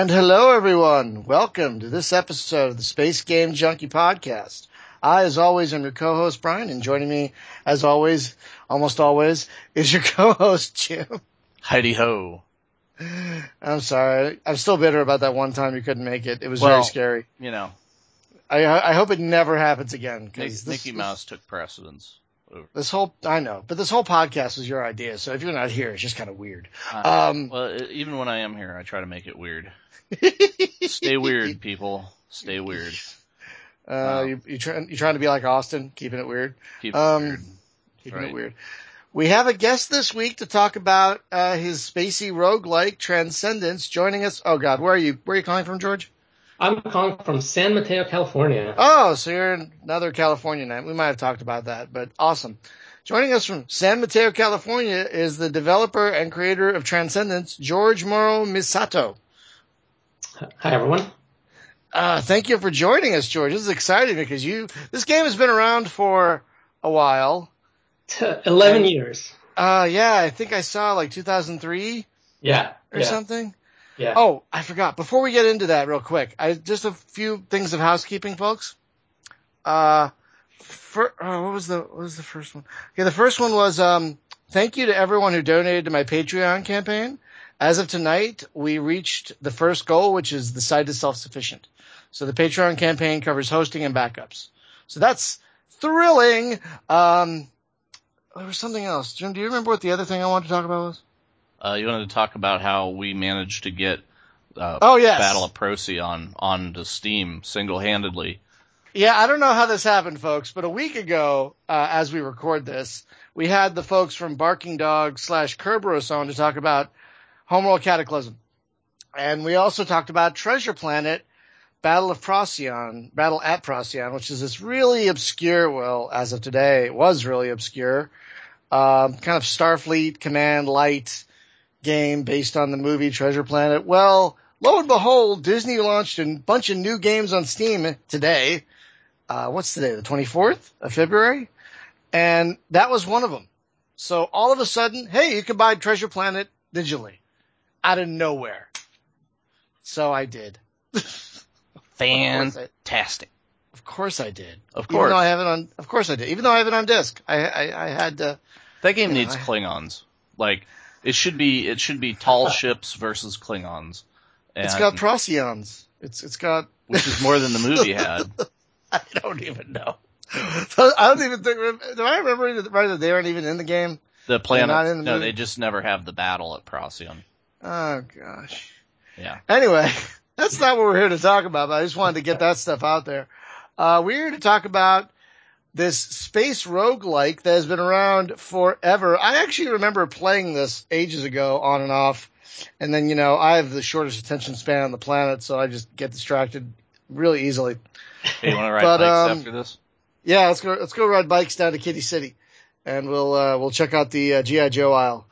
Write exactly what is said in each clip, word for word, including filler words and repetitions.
And hello, everyone. Welcome to this episode of the Space Game Junkie Podcast. I, as always, am your co-host, Brian, and joining me, as always, almost always, is your co-host, Jim. Heidi ho. I'm sorry. I'm still bitter about that one time you couldn't make it. It was well, very scary. You know. I I hope it never happens again. Mickey, this, Mickey this, Mouse took precedence. Over. This whole, I know, but this whole podcast was your idea, so if you're not here, it's just kind of weird. Uh, um, well, even when I am here, I try to make it weird. Stay weird, people. Stay weird. Uh, wow. you, you try, you're trying to be like Austin, keeping it weird. Keep um, it weird. Keeping right. it weird. We have a guest this week to talk about uh, his spacey roguelike Transcendence. Joining us. Oh God, where are you? Where are you calling from, George? I'm calling from San Mateo, California. Oh, so you're another California night. We might have talked about that, but awesome. Joining us from San Mateo, California is the developer and creator of Transcendence, George Moro Misato. Hi, everyone. Uh, thank you for joining us, George. This is exciting because you, this game has been around for a while. eleven and, years. Uh, yeah, I think I saw like two thousand three. Yeah. Or yeah. something. Yeah. Oh, I forgot. Before we get into that real quick, I, just a few things of housekeeping, folks. Uh, for, oh, what was the, what was the first one? Okay, the first one was, um, thank you to everyone who donated to my Patreon campaign. As of tonight, we reached the first goal, which is the site is self-sufficient. So the Patreon campaign covers hosting and backups. So that's thrilling. Um, there was something else. Jim, do you remember what the other thing I wanted to talk about was? Uh, you wanted to talk about how we managed to get uh, oh, yes. Battle of Procyon onto Steam single-handedly. Yeah, I don't know how this happened, folks, but a week ago, uh, as we record this, we had the folks from Barking Dog slash Kerberos on to talk about Homeworld Cataclysm. And we also talked about Treasure Planet, Battle of Procyon, Battle at Procyon, which is this really obscure, well, as of today, it was really obscure, um, kind of Starfleet Command Light game based on the movie Treasure Planet. Well, lo and behold, Disney launched a bunch of new games on Steam today. Uh, what's today? The twenty-fourth of February? And that was one of them. So all of a sudden, hey, you can buy Treasure Planet digitally out of nowhere. So I did. Fantastic. Of course I did. Of course. Even though I have it on, of course I did. Even though I have it on disc. I, I, I had to. That game you know, needs I, Klingons. Like, it should be, it should be tall ships versus Klingons. And, it's got Procyons. It's, it's got. Which is more than the movie had. I don't even know. I don't even think, do I remember right that they aren't even in the game? The planet, not in the no, movie? they just never have the battle at Procyon. Oh gosh. Yeah. Anyway, that's not what we're here to talk about, but I just wanted to get that stuff out there. Uh, we're here to talk about this space roguelike that has been around forever. I actually remember playing this ages ago on and off. And then, you know, I have the shortest attention span on the planet, so I just get distracted really easily. Hey, you want to ride but, bikes um, after this? Yeah, let's go, let's go ride bikes down to Kitty City and we'll, uh, we'll check out the uh, G I. Joe aisle.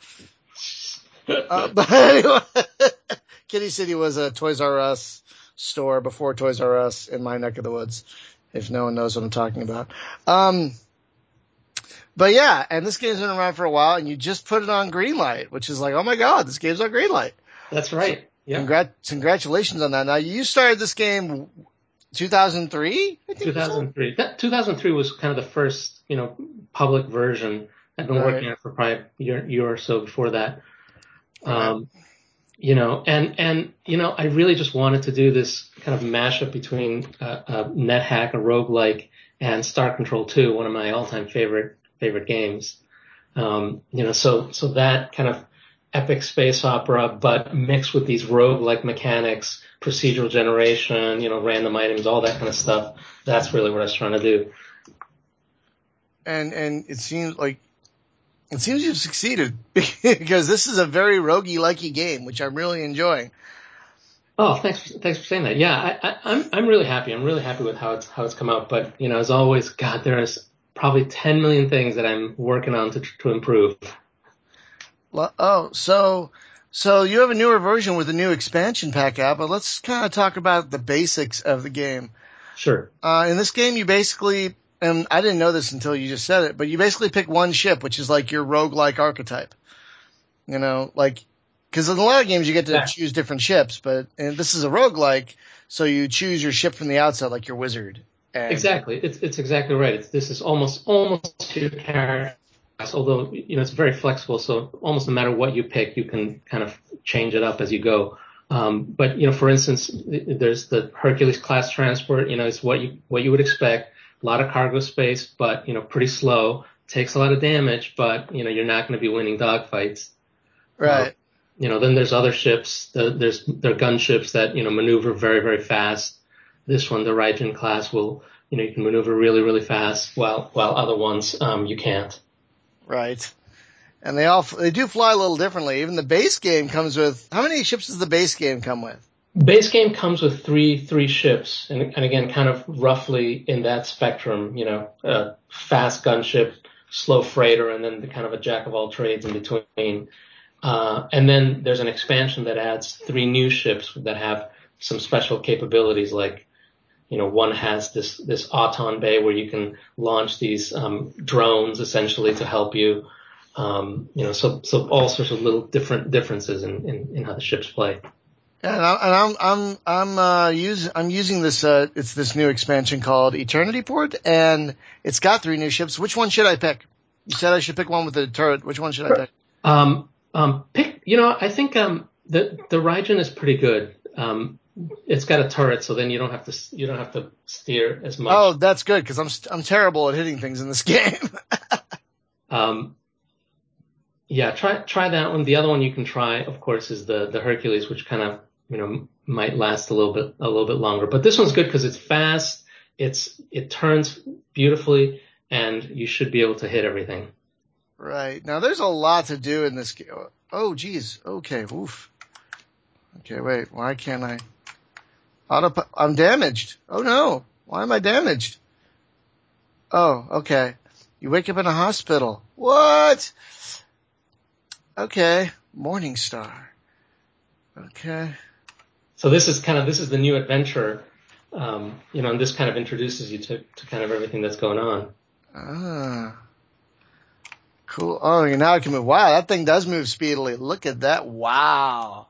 uh, but anyway, Kitty City was a Toys R Us store before Toys R Us in my neck of the woods, if no one knows what I'm talking about. Um, but yeah, and this game's been around for a while, and you just put it on Greenlight, which is like, oh my god, this game's on Greenlight. That's right. So, yeah. Congrat- congratulations on that. Now, you started this game two thousand three? I think two thousand three. That, two thousand three was kind of the first, you know, public version. I've been right. working on it for probably a year, year or so before that. Right. Um, you know, and, and, you know, I really just wanted to do this kind of mashup between uh, a NetHack, a roguelike, and Star Control two, one of my all-time favorite, favorite games. Um, you know, so, so that kind of epic space opera, but mixed with these roguelike mechanics, procedural generation, you know, random items, all that kind of stuff. That's really what I was trying to do. And, and it seems like, It seems you've succeeded because this is a very roguey-likey game, which I'm really enjoying. Oh, thanks, for, thanks for saying that. Yeah, I, I, I'm, I'm really happy. I'm really happy with how it's, how it's come out. But, you know, as always, God, there's probably ten million things that I'm working on to, to improve. Well, oh, so, so you have a newer version with a new expansion pack out, but let's kind of talk about the basics of the game. Sure. Uh, in this game, you basically, and I didn't know this until you just said it, but you basically pick one ship, which is like your roguelike archetype. You know, like Because in a lot of games you get to Yeah. choose different ships, but and this is a roguelike, so you choose your ship from the outset, like your wizard. And Exactly. It's it's exactly right. It's, this is almost almost your character, although you know it's very flexible. So almost no matter what you pick, you can kind of change it up as you go. Um, but you know, for instance, there's the Hercules class transport. You know, it's what you what you would expect. A lot of cargo space, but you know, pretty slow. Takes a lot of damage, but you know, you're not going to be winning dogfights. right. Um, you know, then there's other ships. The, there's there are gunships that you know maneuver very very fast. This one, the Raijin class, will, you know, you can maneuver really, really fast, while while other ones um, you can't. Right. And they all they do fly a little differently. Even the base game comes with how many ships does the base game come with? Base game comes with three three ships, and, and again, kind of roughly in that spectrum. You know, uh, fast gunship, slow freighter, and then the kind of a jack of all trades in between. Uh, and then there's an expansion that adds three new ships that have some special capabilities, like, you know, one has this, this Auton Bay where you can launch these, um, drones essentially to help you. Um, you know, so, so all sorts of little different differences in, in, in how the ships play. Yeah, and, I, and I'm I'm I'm uh using I'm using this uh it's this new expansion called Eternity Port, and it's got three new ships. Which one should I pick? You said I should pick one with a turret. Which one should I pick? Um, um, pick, you know, I think, um, the, the Raijin is pretty good. Um, it's got a turret, so then you don't have to, you don't have to steer as much. Oh, that's good because I'm st- I'm terrible at hitting things in this game. Um, yeah, try try that one. The other one you can try, of course, is the the Hercules, which kind of you know might last a little bit a little bit longer. But this one's good because it's fast, it's it turns beautifully, and you should be able to hit everything. Right. Now there's a lot to do in this game. Oh, geez. Okay. Oof. Okay, wait. Why can't I? Auto. I'm damaged. Oh no. Why am I damaged? Oh, okay. You wake up in a hospital. What? Okay. Morningstar. Okay. So this is kind of this is the new adventure, um, you know, and this kind of introduces you to to kind of everything that's going on. Ah. Cool. Oh, now I can move. Wow, that thing does move speedily. Look at that. Wow.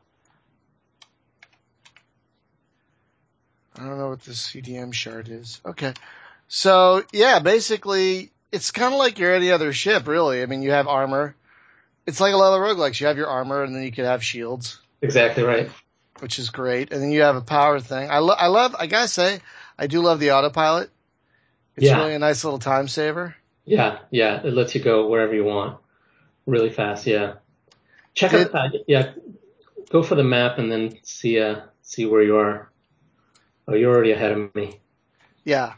I don't know what this C D M shard is. Okay. So, yeah, basically, it's kind of like your any other ship, really. I mean, you have armor. It's like a lot of roguelikes. You have your armor, and then you can have shields. Exactly right. Which is great. And then you have a power thing. I, lo- I love, I gotta say, I do love the autopilot. It's Yeah. really a nice little time saver. Yeah, yeah, it lets you go wherever you want, really fast. Yeah, check Did, out. Uh, yeah, go for the map and then see uh see where you are. Oh, you're already ahead of me. Yeah.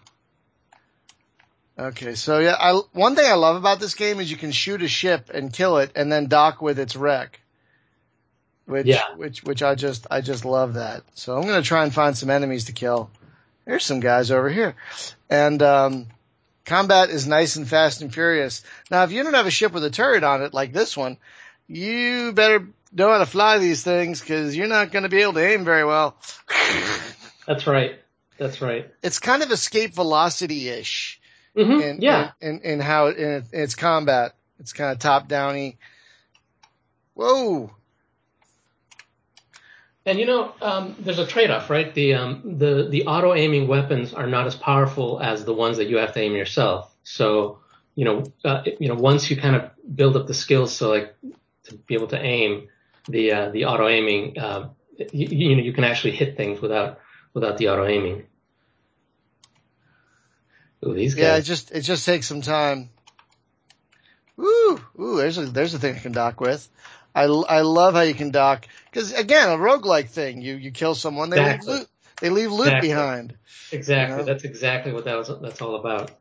Okay, so yeah, I, one thing I love about this game is you can shoot a ship and kill it and then dock with its wreck. Which, Yeah. which, which I just, I just love that. So I'm gonna try and find some enemies to kill. There's some guys over here. And, um, combat is nice and fast and furious. Now, if you don't have a ship with a turret on it like this one, you better know how to fly these things because you're not going to be able to aim very well. That's right. That's right. It's kind of escape velocity-ish Mm-hmm. in, Yeah. in, in, in how it, in its combat. It's kind of top-downy. Whoa. And you know, um, there's a trade-off, right? The um, the the auto-aiming weapons are not as powerful as the ones that you have to aim yourself. So, you know, uh, you know, once you kind of build up the skills, so like to be able to aim, the uh, the auto-aiming, uh, you, you know, you can actually hit things without without the auto-aiming. Ooh, these guys. Yeah, it just it just takes some time. Ooh, ooh, there's a there's a thing I can dock with. I, I love how you can dock because again, a roguelike thing. You you kill someone, they Exactly. leave loot. They leave loot Exactly. behind. Exactly. You know? That's exactly what that was. That's all about.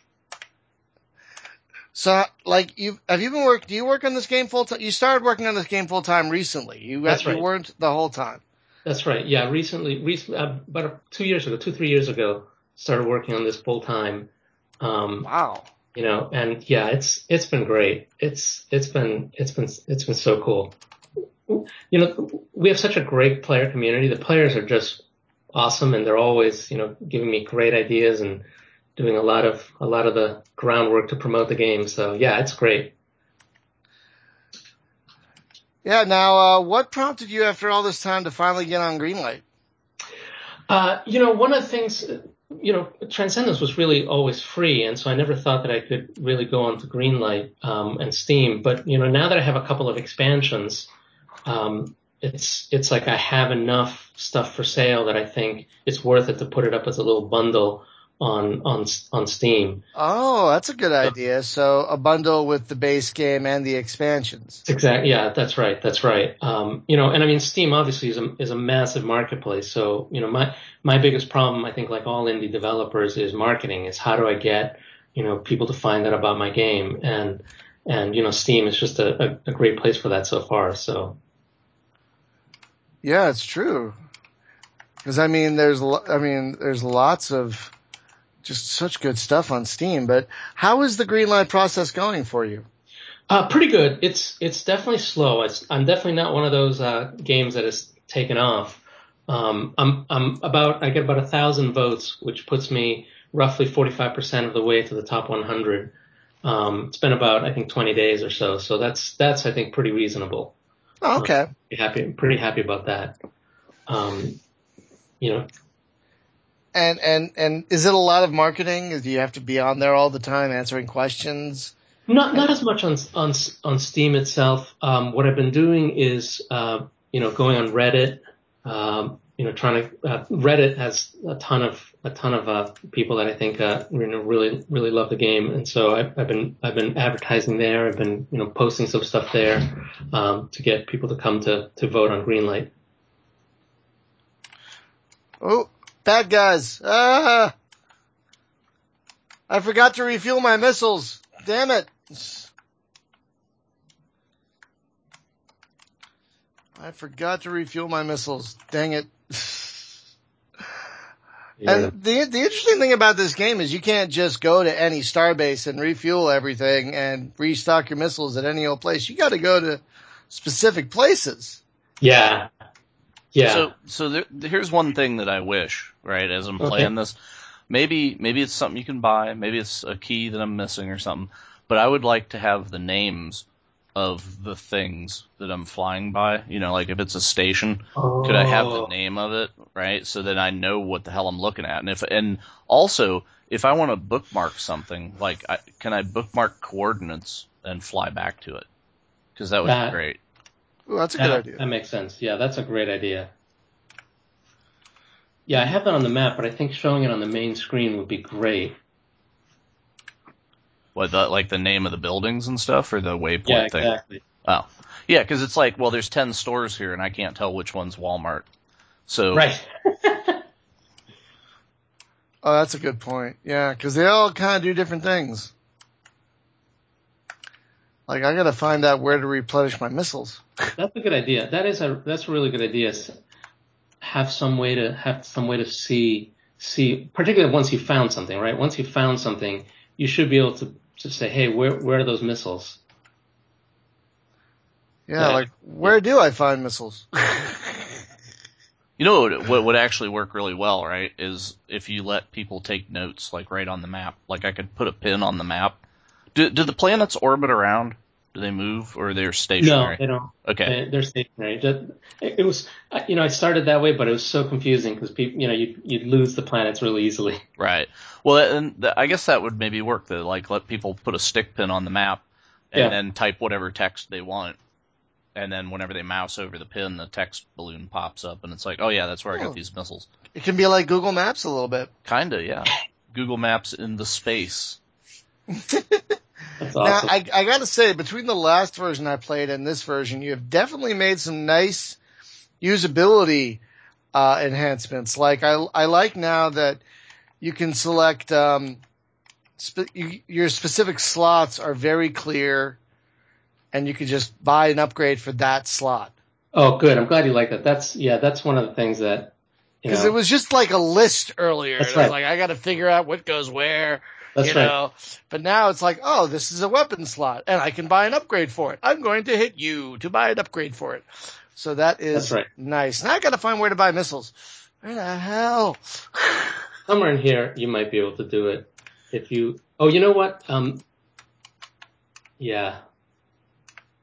So, like, you have you been work? Do you work on this game full time? You started working on this game full time recently. You That's you right. weren't the whole time. That's right. Yeah. Recently, recently, uh, about two years ago, two three years ago, started working on this full time. Um, Wow. You know, and yeah, it's it's been great. It's it's been it's been it's been so cool. You know, we have such a great player community. The players are just awesome, and they're always, you know, giving me great ideas and doing a lot of a lot of the groundwork to promote the game. So yeah, it's great. Yeah. Now, uh, what prompted you after all this time to finally get on Greenlight? Uh, you know, one of the things, you know, Transcendence was really always free, and so I never thought that I could really go onto Greenlight um, and Steam. But you know, now that I have a couple of expansions, um, it's it's like I have enough stuff for sale that I think it's worth it to put it up as a little bundle on on on Steam. Oh, that's a good idea. So a bundle with the base game and the expansions. Exactly. Yeah, that's right. That's right. Um, you know, and I mean, Steam obviously is a is a massive marketplace. So, you know, my my biggest problem, I think, like all indie developers, is marketing. Is how do I get, you know, people to find out about my game? And and you know, Steam is just a, a, a great place for that so far. So. Yeah, it's true. Because I mean, there's I mean, there's lots of just such good stuff on Steam. But how is the Greenlight process going for you? Uh, pretty good. It's it's definitely slow. It's, I'm definitely not one of those uh, games that has taken off. Um, I'm I'm about I get about a thousand votes, which puts me roughly forty-five percent of the way to the top one hundred. Um, it's been about I think twenty days or so, so that's that's I think pretty reasonable. Oh, okay. Uh, pretty happy, pretty happy about that. Um, you know. And and and is it a lot of marketing? Do you have to be on there all the time answering questions? Not not as much on on on Steam itself. Um, what I've been doing is uh, you know going on Reddit. Um, you know, trying to uh, Reddit has a ton of a ton of uh, people that I think uh, you know really really love the game, and so I've, I've been I've been advertising there. I've been you know posting some stuff there um, to get people to come to to vote on Greenlight. Oh, bad guys! Ah, I forgot to refuel my missiles. Damn it! I forgot to refuel my missiles. Dang it. Yeah. And the the interesting thing about this game is you can't just go to any starbase and refuel everything and restock your missiles at any old place. You got to go to specific places. Yeah. Yeah. So, so there, here's one thing that I wish, right, as I'm Okay. playing this. Maybe, maybe it's something you can buy. Maybe it's a key that I'm missing or something. But I would like to have the names of the things that I'm flying by. You know, like if it's a station, Oh. could I have the name of it, right? So that I know what the hell I'm looking at. And if, and also, if I want to bookmark something, like, I, can I bookmark coordinates and fly back to it? Because that would That- be great. Ooh, that's a That, good idea. that makes sense. Yeah, that's a great idea. Yeah, I have that on the map, but I think showing it on the main screen would be great. What, the, like the name of the buildings and stuff, or the waypoint Yeah, thing? exactly. Oh, yeah, because it's like, well, there's ten stores here, and I can't tell which one's Walmart. So, Right. Oh, that's a good point. Yeah, because they all kind of do different things. Like, I got to find out where to replenish my missiles. That's a good idea. That is a that's a really good idea. Have some way to have some way to see see, particularly once you found something, right? Once you found something, you should be able to to say, hey, where where are those missiles? Yeah, Yeah. like, where do I find missiles? you know what, what would actually work really well, right, is if you let people take notes, like right on the map. Like I could put a pin on the map. Do, do the planets orbit around? Do they move, or they're No, stationary? they don't. Okay. They, they're stationary. Just- It it was, you know, I started that way, but it was so confusing because people, you know, you you'd lose the planets really easily. Right. Well, and th- I guess that would maybe work. To like let people put a stick pin on the map, and Yeah. then type whatever text they want, and then whenever they mouse over the pin, the text balloon pops up, and it's like, oh yeah, that's where I Oh. got these missiles. It can be like Google Maps a little bit. Kinda, yeah. Google Maps in the space. That's Now, awesome. I, I gotta say, between the last version I played and this version, you have definitely made some nice usability uh, enhancements. Like, I, I like now that you can select, um, spe- you, your specific slots are very clear, and you can just buy an upgrade for that slot. Oh, good. I'm glad you like that. That's yeah, that's one of the things that you Because know. it was just like a list earlier. That's It was right. like, I gotta figure out what goes where. That's you right. know, but now it's like, oh, this is a weapon slot, and I can buy an upgrade for it. I'm going to hit you to buy an upgrade for it. So that is That's right. nice. Now I got to find where to buy missiles. Where the hell? Somewhere in here, you might be able to do it if you. Oh, you know what? Um. Yeah.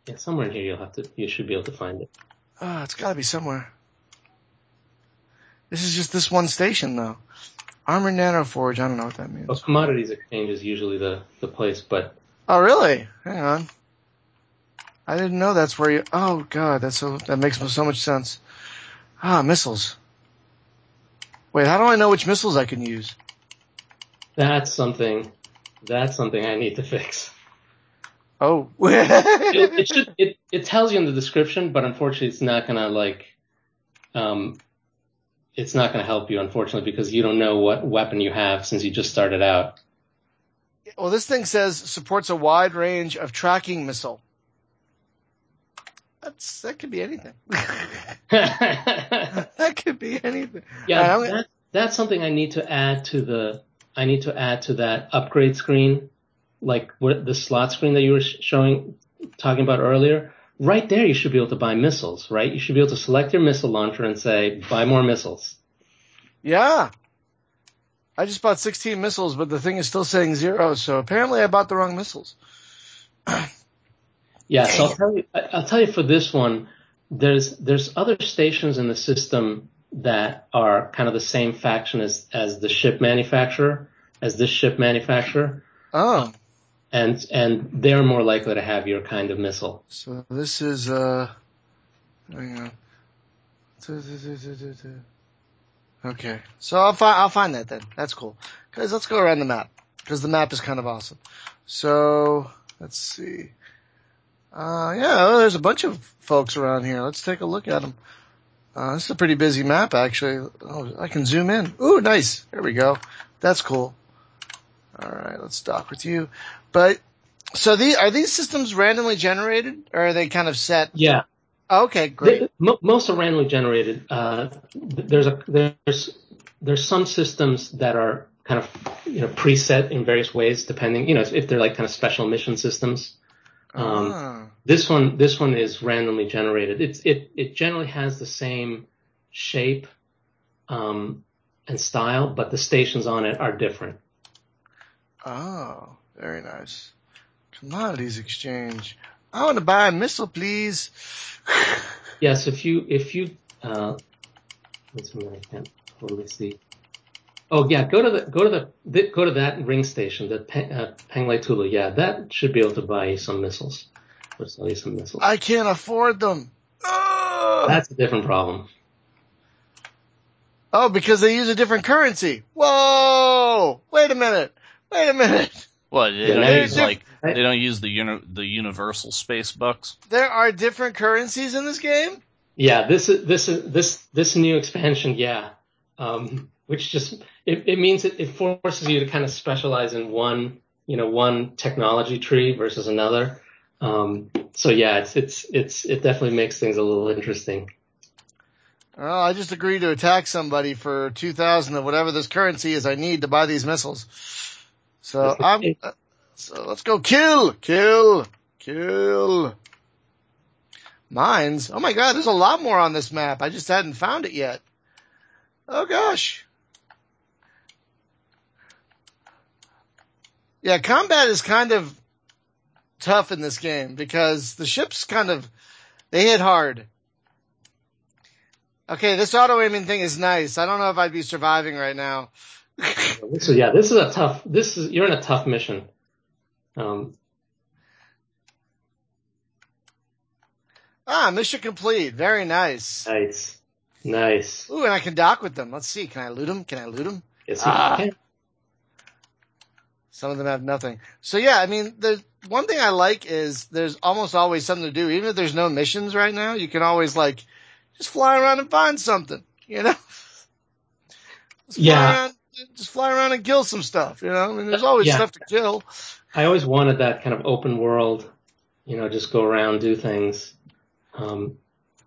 Yeah, somewhere in here you'll have to, you should be able to find it. Oh, it's got to be somewhere. This is just this one station, though. Armor Nanoforge. I don't know what that means. Well, Commodities Exchange is usually the, the place, but. Oh, really? Hang on. I didn't know that's where you. Oh, God, that's so. That makes so much sense. Ah, missiles. Wait, how do I know which missiles I can use? That's something. That's something I need to fix. Oh. it, it should. It it tells you in the description, but unfortunately, it's not gonna like. Um, it's not gonna help you, unfortunately, because you don't know what weapon you have since you just started out. Well, this thing says supports a wide range of tracking missile. That's that could be anything. That could be anything. Yeah, Right, that, that's something I need to add to the. I need to add to that upgrade screen, like what the slot screen that you were showing, talking about earlier. Right there, you should be able to buy missiles, right? You should be able to select your missile launcher and say, buy more missiles. Yeah. I just bought sixteen missiles, but the thing is still saying zero, so apparently I bought the wrong missiles. Yeah, so I'll tell you, I'll tell you for this one, there's there's other stations in the system that are kind of the same faction as, as the ship manufacturer, as this ship manufacturer. Oh. And and they're more likely to have your kind of missile. So this is uh hang on. Okay. So I'll find I'll find that then. That's cool. Guys, let's go around the map because the map is kind of awesome. So let's see. Uh yeah, oh, there's a bunch of folks around here. Let's take a look at them. Uh, this is a pretty busy map actually. Oh, I can zoom in. Ooh, nice. There we go. That's cool. All right, let's dock with you. But so the are these systems randomly generated or are they kind of set? Yeah. Okay, great. The, most are randomly generated. Uh, there's a there's there's some systems that are kind of you know preset in various ways depending you know if they're like kind of special mission systems. Um, ah. This one this one is randomly generated. It's it it generally has the same shape um, and style, but the stations on it are different. Oh, very nice. Commodities exchange. I want to buy a missile, please. Yes, if you if you uh, let's see, I can't totally see. Oh yeah, go to the go to the, the go to that ring station, the Peng, uh, Penglai Tulu. Yeah, that should be able to buy you some missiles or sell you some missiles. I can't afford them. Oh, That's a different problem. oh, because they use a different currency. Whoa! Wait a minute. Wait a minute. What, they Yeah, don't now use you- like they don't use the uni- the universal space bucks? There are different currencies in this game? Yeah, this is this is this this new expansion. Yeah, um, which just it, it means it, it forces you to kind of specialize in one you know one technology tree versus another. Um, so yeah, it's it's it's it definitely makes things a little interesting. Well, I just agreed to attack somebody for two thousand of whatever this currency is I need to buy these missiles. So I'm, uh, so let's go kill, kill, kill. Mines. Oh my God, there's a lot more on this map. I just hadn't found it yet. Oh gosh. Yeah, combat is kind of tough in this game because the ships kind of, they hit hard. Okay, this auto aiming thing is nice. I don't know if I'd be surviving right now. So yeah, this is a tough. This is you're in a tough mission. Um, ah, mission complete. Very nice. nice, nice. Ooh, and I can dock with them. Let's see. Can I loot them? Can I loot them? Yes, Ah. you can. Some of them have nothing. So yeah, I mean, the one thing I like is there's almost always something to do. Even if there's no missions right now, you can always like just fly around and find something, you know? Just Yeah. Fly around, just fly around and kill some stuff, you know? I mean, there's always Yeah. stuff to kill. I always wanted that kind of open world, you know, just go around, do things. Um,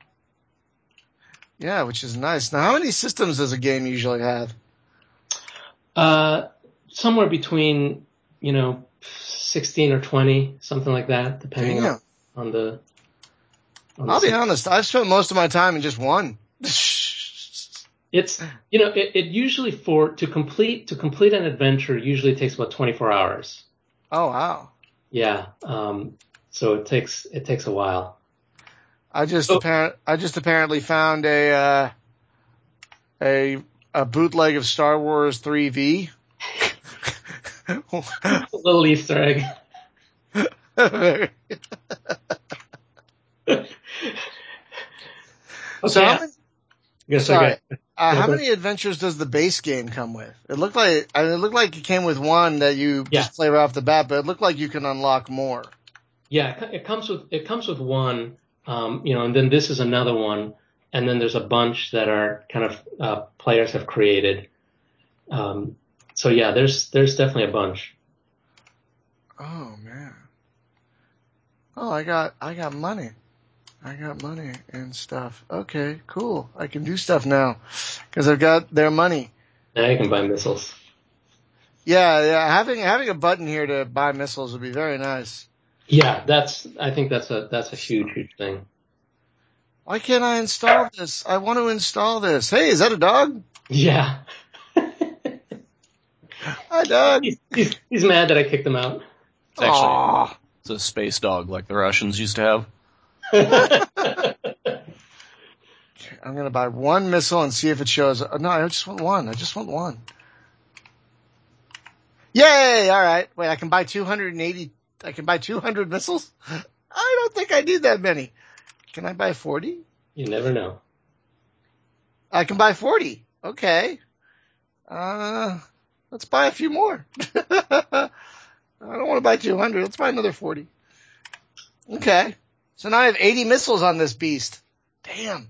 Yeah, which is nice. Now, how many systems does a game usually have? uh, somewhere between, you know, sixteen or twenty, something like that, depending on, Damn. on the. On I'll the be honest. I've spent most of my time in just one. It's, you know, it, it usually for, to complete, to complete an adventure usually takes about twenty-four hours. Oh, wow. Yeah. Um, so it takes it takes a while. I just Oh. apparent I just apparently found a uh, a a bootleg of Star Wars three V. A little Easter egg. okay, so how many, Yes, sorry, okay. uh, how Okay. many adventures does the base game come with? It looked like I mean, it looked like it came with one that you Yeah. just play right off the bat, but it looked like you can unlock more. Yeah, it comes with it comes with one, um, you know, and then this is another one, and then there's a bunch that are kind of uh, players have created. Um, so yeah, there's there's definitely a bunch. Oh man. Oh, I got I got money. I got money and stuff. Okay, cool. I can do stuff now because I've got their money. Now you can buy missiles. Yeah, yeah. Having having a button here to buy missiles would be very nice. Yeah, that's I think that's a that's a huge huge thing. Why can't I install this? I want to install this. Hey, is that a dog? Yeah. Hi, dog. he's, he's he's mad that I kicked him out. It's actually Aw. it's a space dog like the Russians used to have. I'm gonna buy one missile and see if it shows. No, I just want one. I just want one. Yay! All right. Wait, I can buy two hundred eighty. I can buy two hundred missiles. I don't think I need that many. Can I buy forty? You never know. I can buy forty. Okay. Uh, let's buy a few more. I don't want to buy two hundred. Let's buy another forty. Okay. So now I have eighty missiles on this beast. Damn.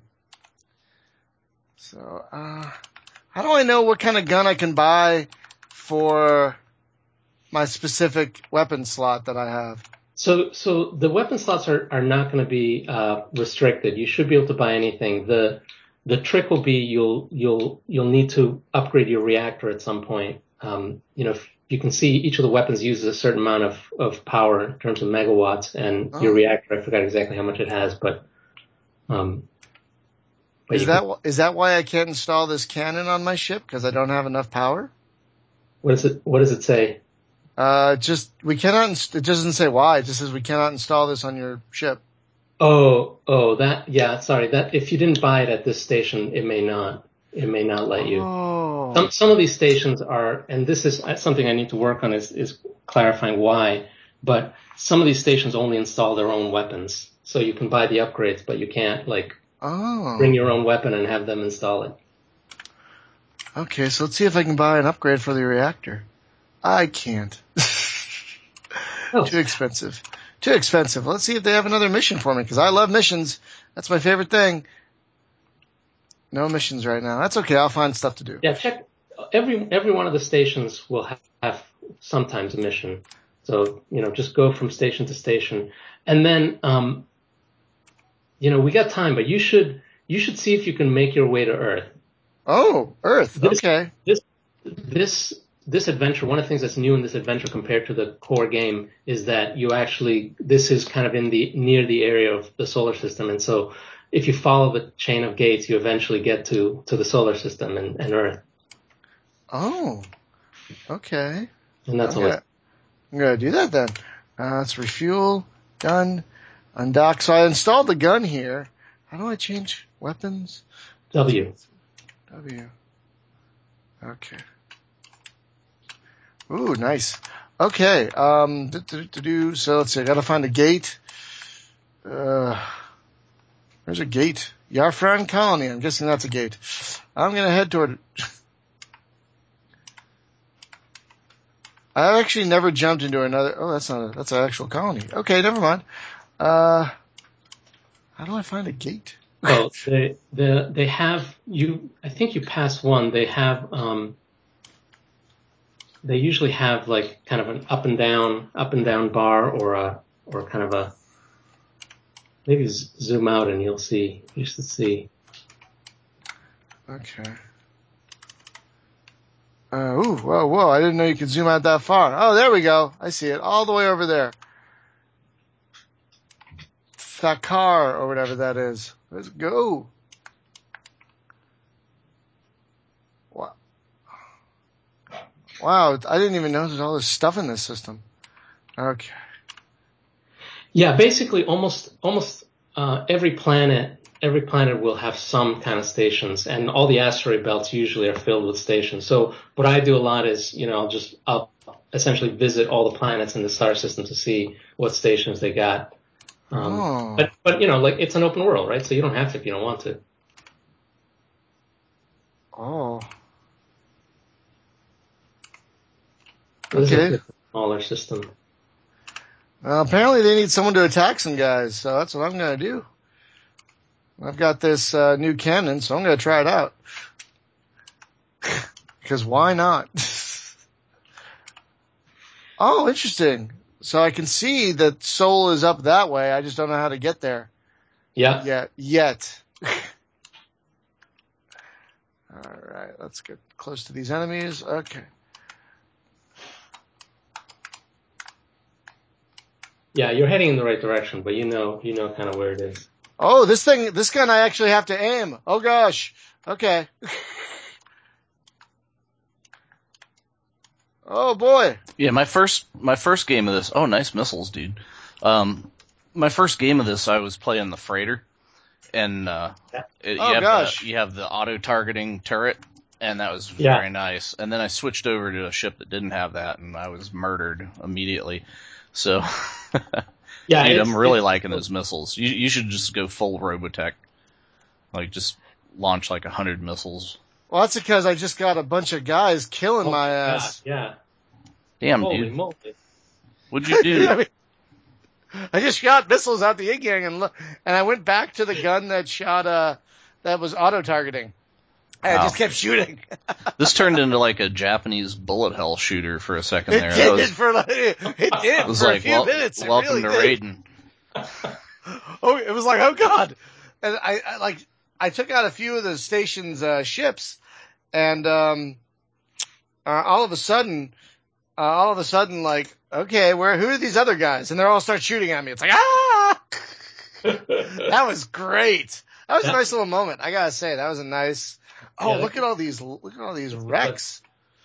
So, uh, how do I know what kind of gun I can buy for my specific weapon slot that I have? So so the weapon slots are, are not going to be uh, restricted. You should be able to buy anything. The the trick will be you'll you'll you'll need to upgrade your reactor at some point. Um, you know, if you can see each of the weapons uses a certain amount of, of power in terms of megawatts, and Oh. your reactor, I forgot exactly how much it has, but um, but Is you that can, wh- is that why I can't install this cannon on my ship? Because I don't have enough power? what is it? What does it say? Uh, just we cannot. Inst- it doesn't say why. It just says we cannot install this on your ship. Oh oh that yeah sorry that if you didn't buy it at this station, it may not it may not let you. Oh. Some some of these stations are, and this is something I need to work on, is, is clarifying why, but some of these stations only install their own weapons. So you can buy the upgrades, but you can't, like, Oh. bring your own weapon and have them install it. Okay, so let's see if I can buy an upgrade for the reactor. I can't. Oh. Too expensive. Too expensive. Let's see if they have another mission for me, because I love missions. That's my favorite thing. No missions right now. That's okay. I'll find stuff to do. Yeah, check. Every every one of the stations will have, have sometimes a mission. So, you know, just go from station to station. And then, um, you know, we got time, but you should you should see if you can make your way to Earth. Oh, Earth. This, Okay. This this this adventure, one of the things that's new in this adventure compared to the core game is that you actually, this is kind of in the near the area of the solar system, and so if you follow the chain of gates, you eventually get to to the solar system and, and Earth. Oh. Okay. And that's I'm only gonna, I'm gonna do that then. Uh, let's refuel. Gun. Undock. So I installed the gun here. How do I change weapons? W. W. Okay. Ooh, nice. Okay. Um, do, do, do, do. So let's see. I gotta find a gate. Uh, there's a gate. Yarfran Colony. I'm guessing that's a gate. I'm gonna head toward it. I actually never jumped into another. Oh, that's not a. That's an actual colony. Okay, never mind. Uh, how do I find a gate? Oh, they the they have you. I think you pass one. They have um. They usually have like kind of an up and down, up and down bar, or a or kind of a. Maybe z- zoom out and you'll see. You should see. Okay. Uh, ooh, whoa, whoa! I didn't know you could zoom out that far. Oh, there we go. I see it all the way over there. Thakar or whatever that is. Let's go. Wow. Wow, I didn't even know there's all this stuff in this system. Okay. Yeah, basically, almost almost uh, every planet every planet will have some kind of stations, and all the asteroid belts usually are filled with stations. So what I do a lot is, you know, I'll just I'll essentially visit all the planets in the star system to see what stations they got. Um, Oh. But but you know, like it's an open world, right? So you don't have to if you don't want to. Oh. This Okay. is a smaller system. Well, apparently they need someone to attack some guys, so that's what I'm going to do. I've got this uh, new cannon, so I'm going to try it out. Because why not? Oh, interesting. So I can see that Sol is up that way. I just don't know how to get there. Yeah. Yet. Yet. All right, let's get close to these enemies. Okay. Yeah, you're heading in the right direction, but you know you know kind of where it is. Oh, this thing, this gun I actually have to aim. Oh gosh. Okay. Oh boy. Yeah, my first my first game of this. Oh, nice missiles, dude. Um, my first game of this, I was playing the freighter, and uh, it, Oh you have gosh. the, you have the auto targeting turret, and that was Yeah. very nice. And then I switched over to a ship that didn't have that, and I was murdered immediately. So, Yeah, dude, it's- I'm really it's- liking those missiles. You you should just go full Robotech, like just launch like a hundred missiles. Well, that's because I just got a bunch of guys killing Oh my my ass. God, yeah. Damn, Holy dude, moly. what'd you do? I mean, I just shot missiles out the yin-yang and look, and I went back to the gun that shot, uh, that was auto-targeting. And I Wow. just kept shooting. This turned into like a Japanese bullet hell shooter for a second It there. did That was, for like, it did it was for like, a few well, minutes. It welcome really to did. Raiden. Oh, it was like, oh god. And I, I like, I took out a few of the station's, uh, ships and, um, uh, all of a sudden, uh, all of a sudden, like, okay, where, who are these other guys? And they all start shooting at me. It's like, ah! That was great. That was Yeah. a nice little moment. I gotta say, that was a nice, oh, Yeah, look that- at all these, look at all these wrecks.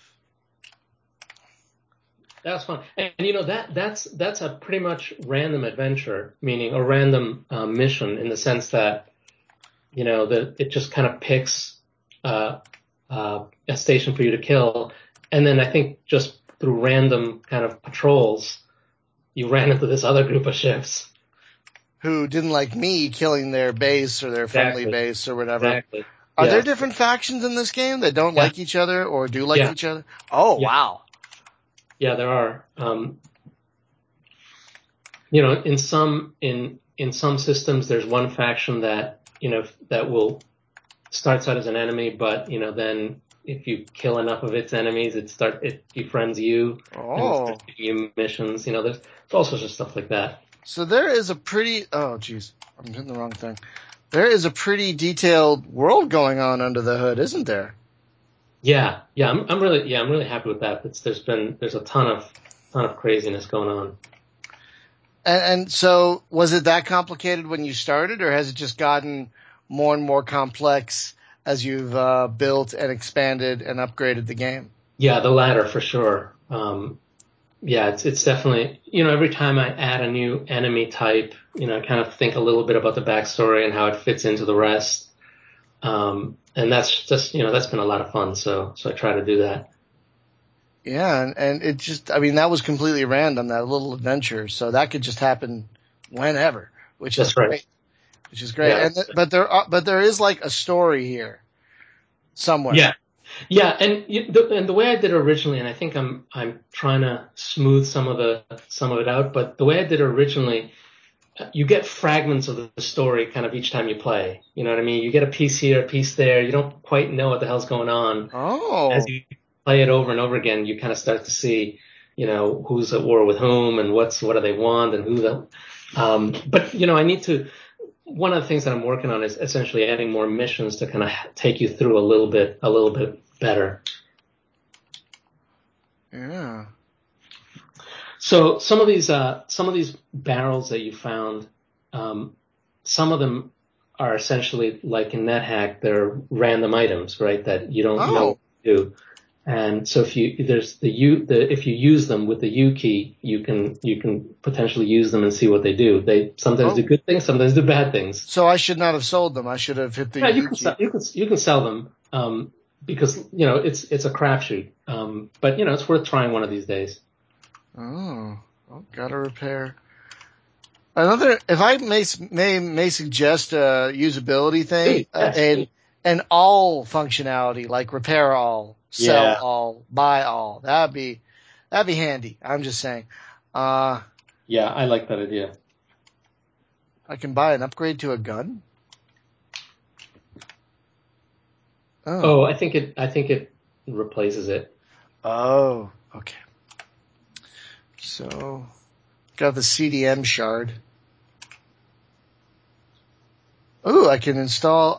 That's fun. And, and you know that that's that's a pretty much random adventure, meaning a random uh, mission in the sense that you know that it just kind of picks uh, uh, a station for you to kill, and then I think just through random kind of patrols, you ran into this other group of ships. Who didn't like me killing their base or their friendly Exactly. base or whatever. Exactly. Are Yeah. there different factions in this game that don't Yeah. like each other or do like Yeah. each other? Oh, Yeah. wow. Yeah, there are. Um, you know, in some in in some systems, there's one faction that you know that will starts out as an enemy, but you know then if you kill enough of its enemies, it start it befriends you and Oh. starts giving you missions. You know, there's, there's all sorts of stuff like that. So there is a pretty, oh geez, I'm hitting the wrong thing. There is a pretty detailed world going on under the hood, isn't there? Yeah, yeah, I'm I'm really yeah I'm really happy with that. It's, there's been there's a ton of ton of craziness going on. And, and so was it that complicated when you started or has it just gotten more and more complex as you've uh, built and expanded and upgraded the game? Yeah, the latter for sure. Um, yeah, it's it's definitely you know every time I add a new enemy type, you know I kind of think a little bit about the backstory and how it fits into the rest. Um, and that's just you know that's been a lot of fun. So so I try to do that. Yeah, and, and it just, I mean, that was completely random, that little adventure. So that could just happen whenever, which is That's right. great. Which is great. Yeah. And th- but there are, but there is like a story here somewhere. Yeah, yeah, and you, the, and the way I did it originally, and I think I'm I'm trying to smooth some of the some of it out, but the way I did it originally, you get fragments of the story kind of each time you play. You know what I mean? You get a piece here, a piece there. You don't quite know what the hell's going on. Oh. As you play it over and over again, you kind of start to see, you know, who's at war with whom and what's what do they want and who the. Um, but you know, I need to. One of the things that I'm working on is essentially adding more missions to kind of take you through a little bit, a little bit better. Yeah. So some of these, uh, some of these barrels that you found, um, some of them are essentially like in NetHack, they're random items, right? That you don't Oh. know what to do. And so if you there's the U the if you use them with the U key, you can you can potentially use them and see what they do. They sometimes Oh. do good things, sometimes do bad things. So I should not have sold them. I should have hit the Yeah, you U can key. sell, you can you can sell them um, because you know it's it's a crapshoot. Um, but you know it's worth trying one of these days. Oh, oh gotta repair. Another, if I may may may suggest a usability thing, Please, uh, yes, and please. an all functionality like repair all, sell Yeah. all, buy all. That'd be that'd be handy. I'm just saying. Uh, Yeah, I like that idea. I can buy an upgrade to a gun. Oh. Oh, I think it I think it replaces it. Oh. Okay. So, got the C D M shard. Ooh, I can install.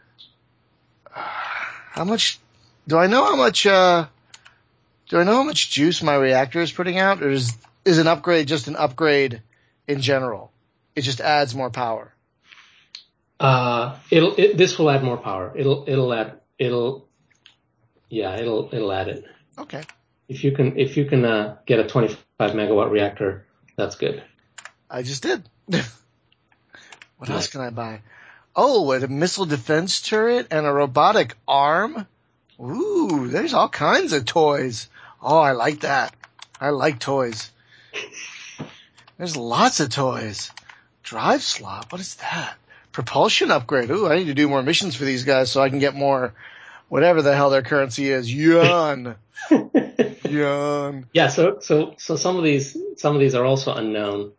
How much? Do I know how much? Uh, do I know how much juice my reactor is putting out, or is is an upgrade just an upgrade in general? It just adds more power. Uh, it'll it, this will add more power. It'll it'll add it'll yeah it'll it'll add it. Okay. If you can if you can uh, get a twenty-five megawatt reactor, that's good. I just did. What Yeah. else can I buy? Oh, a missile defense turret and a robotic arm. Ooh, there's all kinds of toys. Oh, I like that. I like toys. There's lots of toys. Drive slot. What is that? Propulsion upgrade. Ooh, I need to do more missions for these guys so I can get more, whatever the hell their currency is. Yuan. Yuan. Yeah. So so so some of these some of these are also unknown.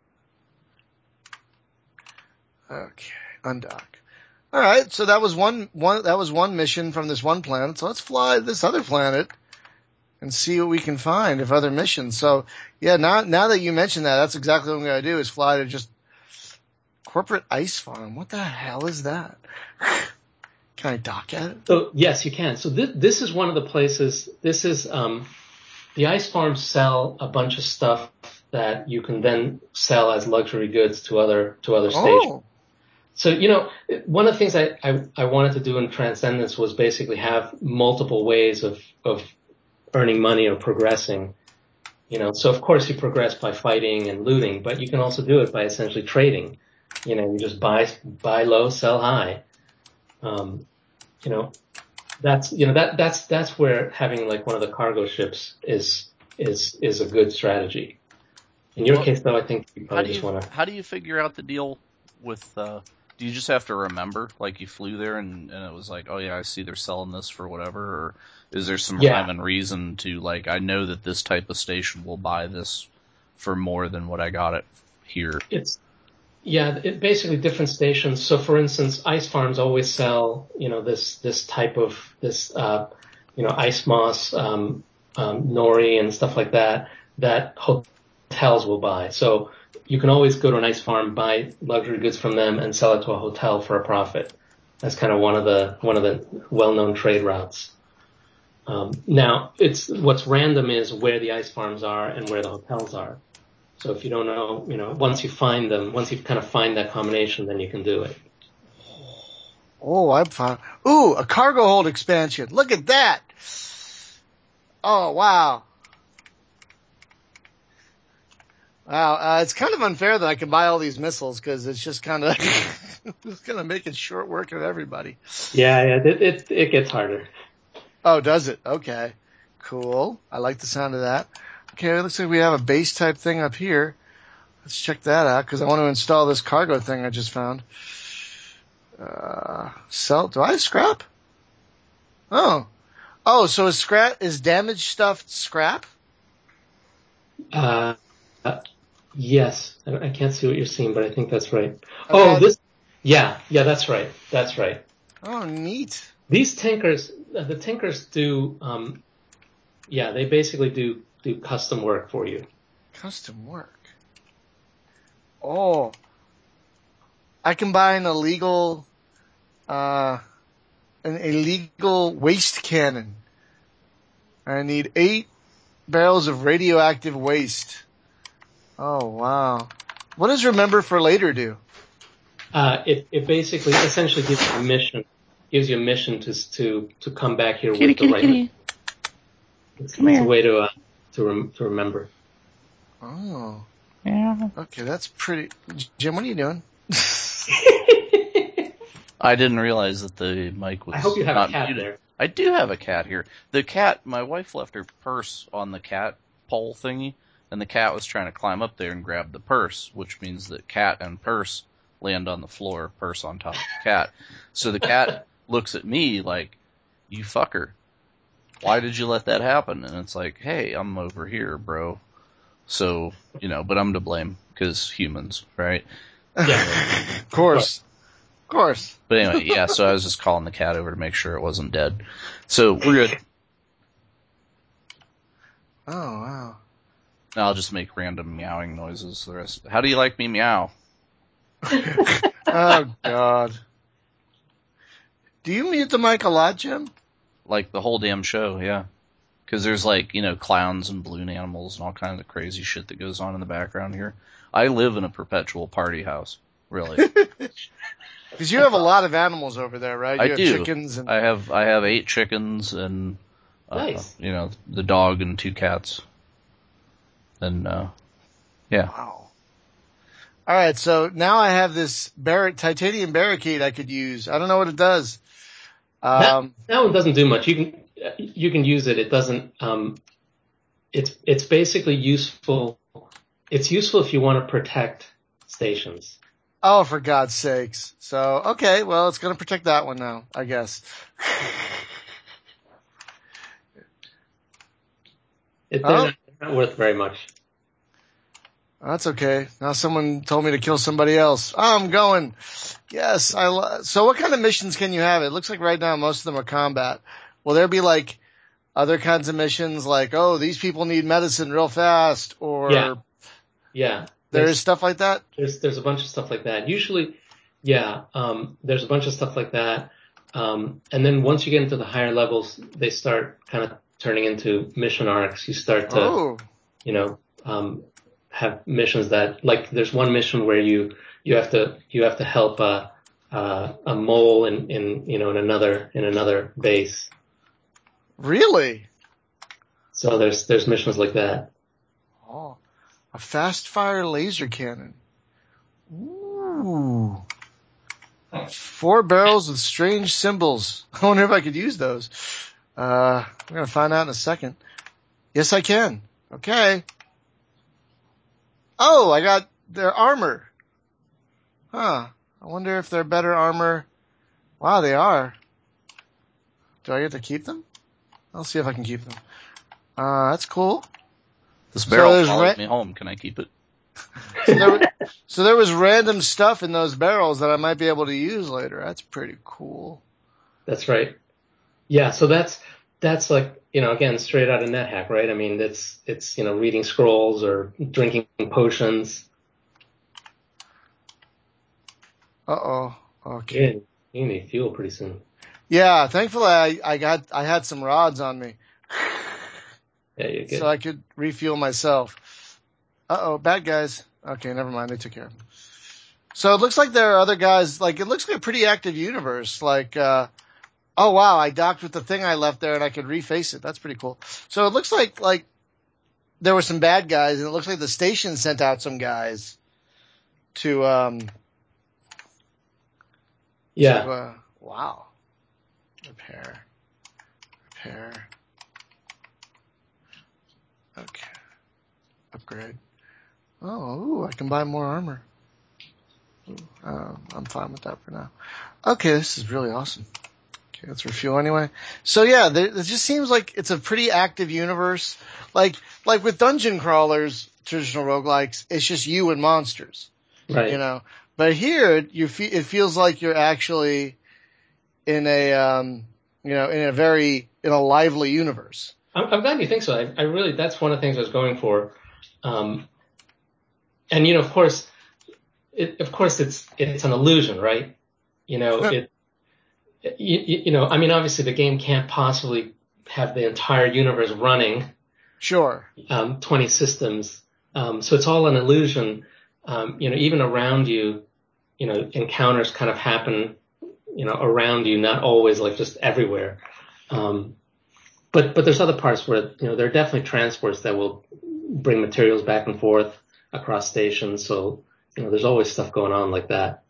Okay. Undock. All right. So that was one, one, that was one mission from this one planet. So let's fly to this other planet and see what we can find of other missions. So yeah, now, now that you mentioned that, that's exactly what I'm going to do is fly to just corporate ice farm. What the hell is that? Can I dock at it? So yes, you can. So this this is one of the places. This is um, the ice farms sell a bunch of stuff that you can then sell as luxury goods to other to other stations. Oh, So, you know, one of the things I, I, I wanted to do in Transcendence was basically have multiple ways of, of earning money or progressing. You know, so of course you progress by fighting and looting, but you can also do it by essentially trading. You know, you just buy, buy low, sell high. Um, you know, that's, you know, that, that's, that's where having like one of the cargo ships is, is, is a good strategy. In your Well, case though, I think you How probably do just you want to. how do you figure out the deal with? Uh, do you just have to remember, like you flew there and, and it was like, oh yeah, I see they're selling this for whatever, or is there some Yeah. rhyme and reason to like, I know that this type of station will buy this for more than what I got it here? It's, yeah, it basically different stations. So for instance, ice farms always sell, you know, this, this type of, this, uh, you know, ice moss, um, um, nori and stuff like that, that hotels will buy. So you can always go to an ice farm, buy luxury goods from them and sell it to a hotel for a profit. That's kind of one of the, one of the well-known trade routes. Um, now it's, what's random is where the ice farms are and where the hotels are. So if you don't know, you know, once you find them, once you kind of find that combination, then you can do it. oh, I'm fine. Ooh, a cargo hold expansion. Look at that. Oh, wow. Wow, uh, it's kind of unfair that I can buy all these missiles because it's just kind of, it's going to make it short work of everybody. Yeah, yeah, it, it, it gets harder. Oh, does it? Okay. Cool. I like the sound of that. Okay, it looks like we have a base type thing up here. Let's check that out because I want to install this cargo thing I just found. Uh, sell, do I have scrap? Oh. Oh, so is scrap, is damaged stuff scrap? Uh, uh, yes, I, I can't see what you're seeing, but I think that's right. Okay. Oh, this, yeah, yeah, that's right. That's right. Oh, neat. These tankers, uh, the tankers do, um, yeah, they basically do, do custom work for you. Custom work. Oh. I can buy an illegal, uh, an illegal waste cannon. I need eight barrels of radioactive waste. Oh, wow. What does Remember for Later do? Uh, it, it basically essentially gives you a mission, gives you a mission to, to, to come back here Kitty, with the kitty, right. kitty. It's, Come it's here. a way to uh, to rem- to remember. Oh. Yeah. Okay, that's pretty. Jim, what are you doing? I didn't realize that the mic was I hope you have not a cat muted. there. I do have a cat here. The cat, my wife left her purse on the cat pole thingy, and the cat was trying to climb up there and grab the purse, which means that cat and purse land on the floor, purse on top of the cat. So the cat looks at me like, you fucker. Why did you let that happen? And it's like, hey, I'm over here, bro. So, you know, but I'm to blame, because humans, right? Yeah. Of course. Of course. But anyway, yeah, so I was just calling the cat over to make sure it wasn't dead. So we're good. Oh, wow. I'll just make random meowing noises the rest. How do you like me meow? Oh, God. Do you mute the mic a lot, Jim? Like the whole damn show, yeah. Because there's like, you know, clowns and balloon animals and all kinds of crazy shit that goes on in the background here. I live in a perpetual party house, really. Because you have a lot of animals over there, right? You I have do. chickens and... I have I have eight chickens and uh, Nice. you know, the dog and two cats. And uh yeah. Wow. All right, so now I have this bar- titanium barricade I could use. I don't know what it does. Um, that, that one doesn't do much. You can you can use it. It doesn't. Um, it's it's basically useful. It's useful if you want to protect stations. oh, for God's sakes. So, okay, well, it's going to protect that one now, I guess. It, they're, Oh. not, they're not worth very much. That's okay. Now someone told me to kill somebody else. Oh, I'm going. Yes, I. Lo- so, what kind of missions can you have? It looks like right now most of them are combat. Will there be like other kinds of missions, like oh, these people need medicine real fast, or Yeah. Yeah. there There's, is stuff like that? there's there's a bunch of stuff like that. Usually, yeah. Um, there's a bunch of stuff like that. Um, and then once you get into the higher levels, they start kind of turning into mission arcs. You start to, Oh, you know, um, have missions that, like, there's one mission where you you have to you have to help a a, a mole in, in you know in another in another base. really? So there's there's missions like that. Oh, a fast fire laser cannon. Ooh. Four barrels with strange symbols. I wonder if I could use those. Uh, we're gonna find out in a second. Yes, I can. Okay. Oh, I got their armor. Huh. I wonder if they're better armor. Wow, they are. Do I get to keep them? I'll see if I can keep them. Uh, that's cool. This So barrel there's follows ra- me home. Can I keep it? So there, so there was random stuff in those barrels that I might be able to use later. That's pretty cool. That's right. Yeah. So that's that's like, you know, again, straight out of NetHack, right? I mean, it's it's you know reading scrolls or drinking potions. Uh oh. Okay. Yeah, you need fuel pretty soon. Yeah. Thankfully, I, I got I had some rods on me, Yeah, you're good. so I could refuel myself. Uh oh, bad guys. Okay, never mind. They took care of them. So it looks like there are other guys. Like it looks like a pretty active universe. Like, uh, oh wow, I docked with the thing I left there, and I could reface it. That's pretty cool. So it looks like like there were some bad guys, and it looks like the station sent out some guys to um. Yeah. To, uh, wow. Repair. Repair. Okay. Upgrade. Oh, ooh, I can buy more armor. Ooh, uh, I'm fine with that for now. Okay, this is really awesome. Okay, let's refuel anyway. So yeah, there, it just seems like it's a pretty active universe. Like, like with dungeon crawlers, traditional roguelikes, it's just you and monsters. Right. You know, but here you fe- it feels like you're actually in a, um, you know, in a very, in a lively universe. I'm, I'm glad you think so. I, I really, that's one of the things I was going for. Um, and you know, of course, it, of course it's, it's an illusion, right? You know, it, you, you know, I mean, obviously the game can't possibly have the entire universe running, Sure. um, twenty systems. Um, so it's all an illusion. Um, you know, even around you, you know, encounters kind of happen, you know, around you, not always like just everywhere. Um, but but there's other parts where, you know, there are definitely transports that will bring materials back and forth across stations. So, you know, there's always stuff going on like that.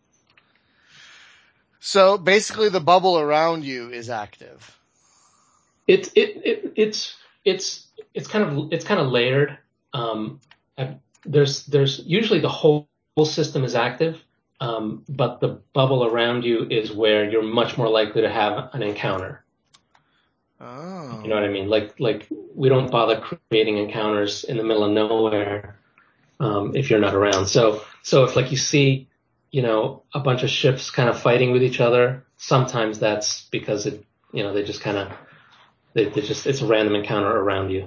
So basically, the bubble around you is active. It's it, it it's it's it's kind of it's kind of layered. Um, I, there's there's usually the whole, whole system is active, um, but the bubble around you is where you're much more likely to have an encounter. Oh. You know what I mean? Like like we don't bother creating encounters in the middle of nowhere um, if you're not around. So so if like you see, you know, a bunch of ships kind of fighting with each other, sometimes that's because it, you know, they just kind of they, they just it's a random encounter around you.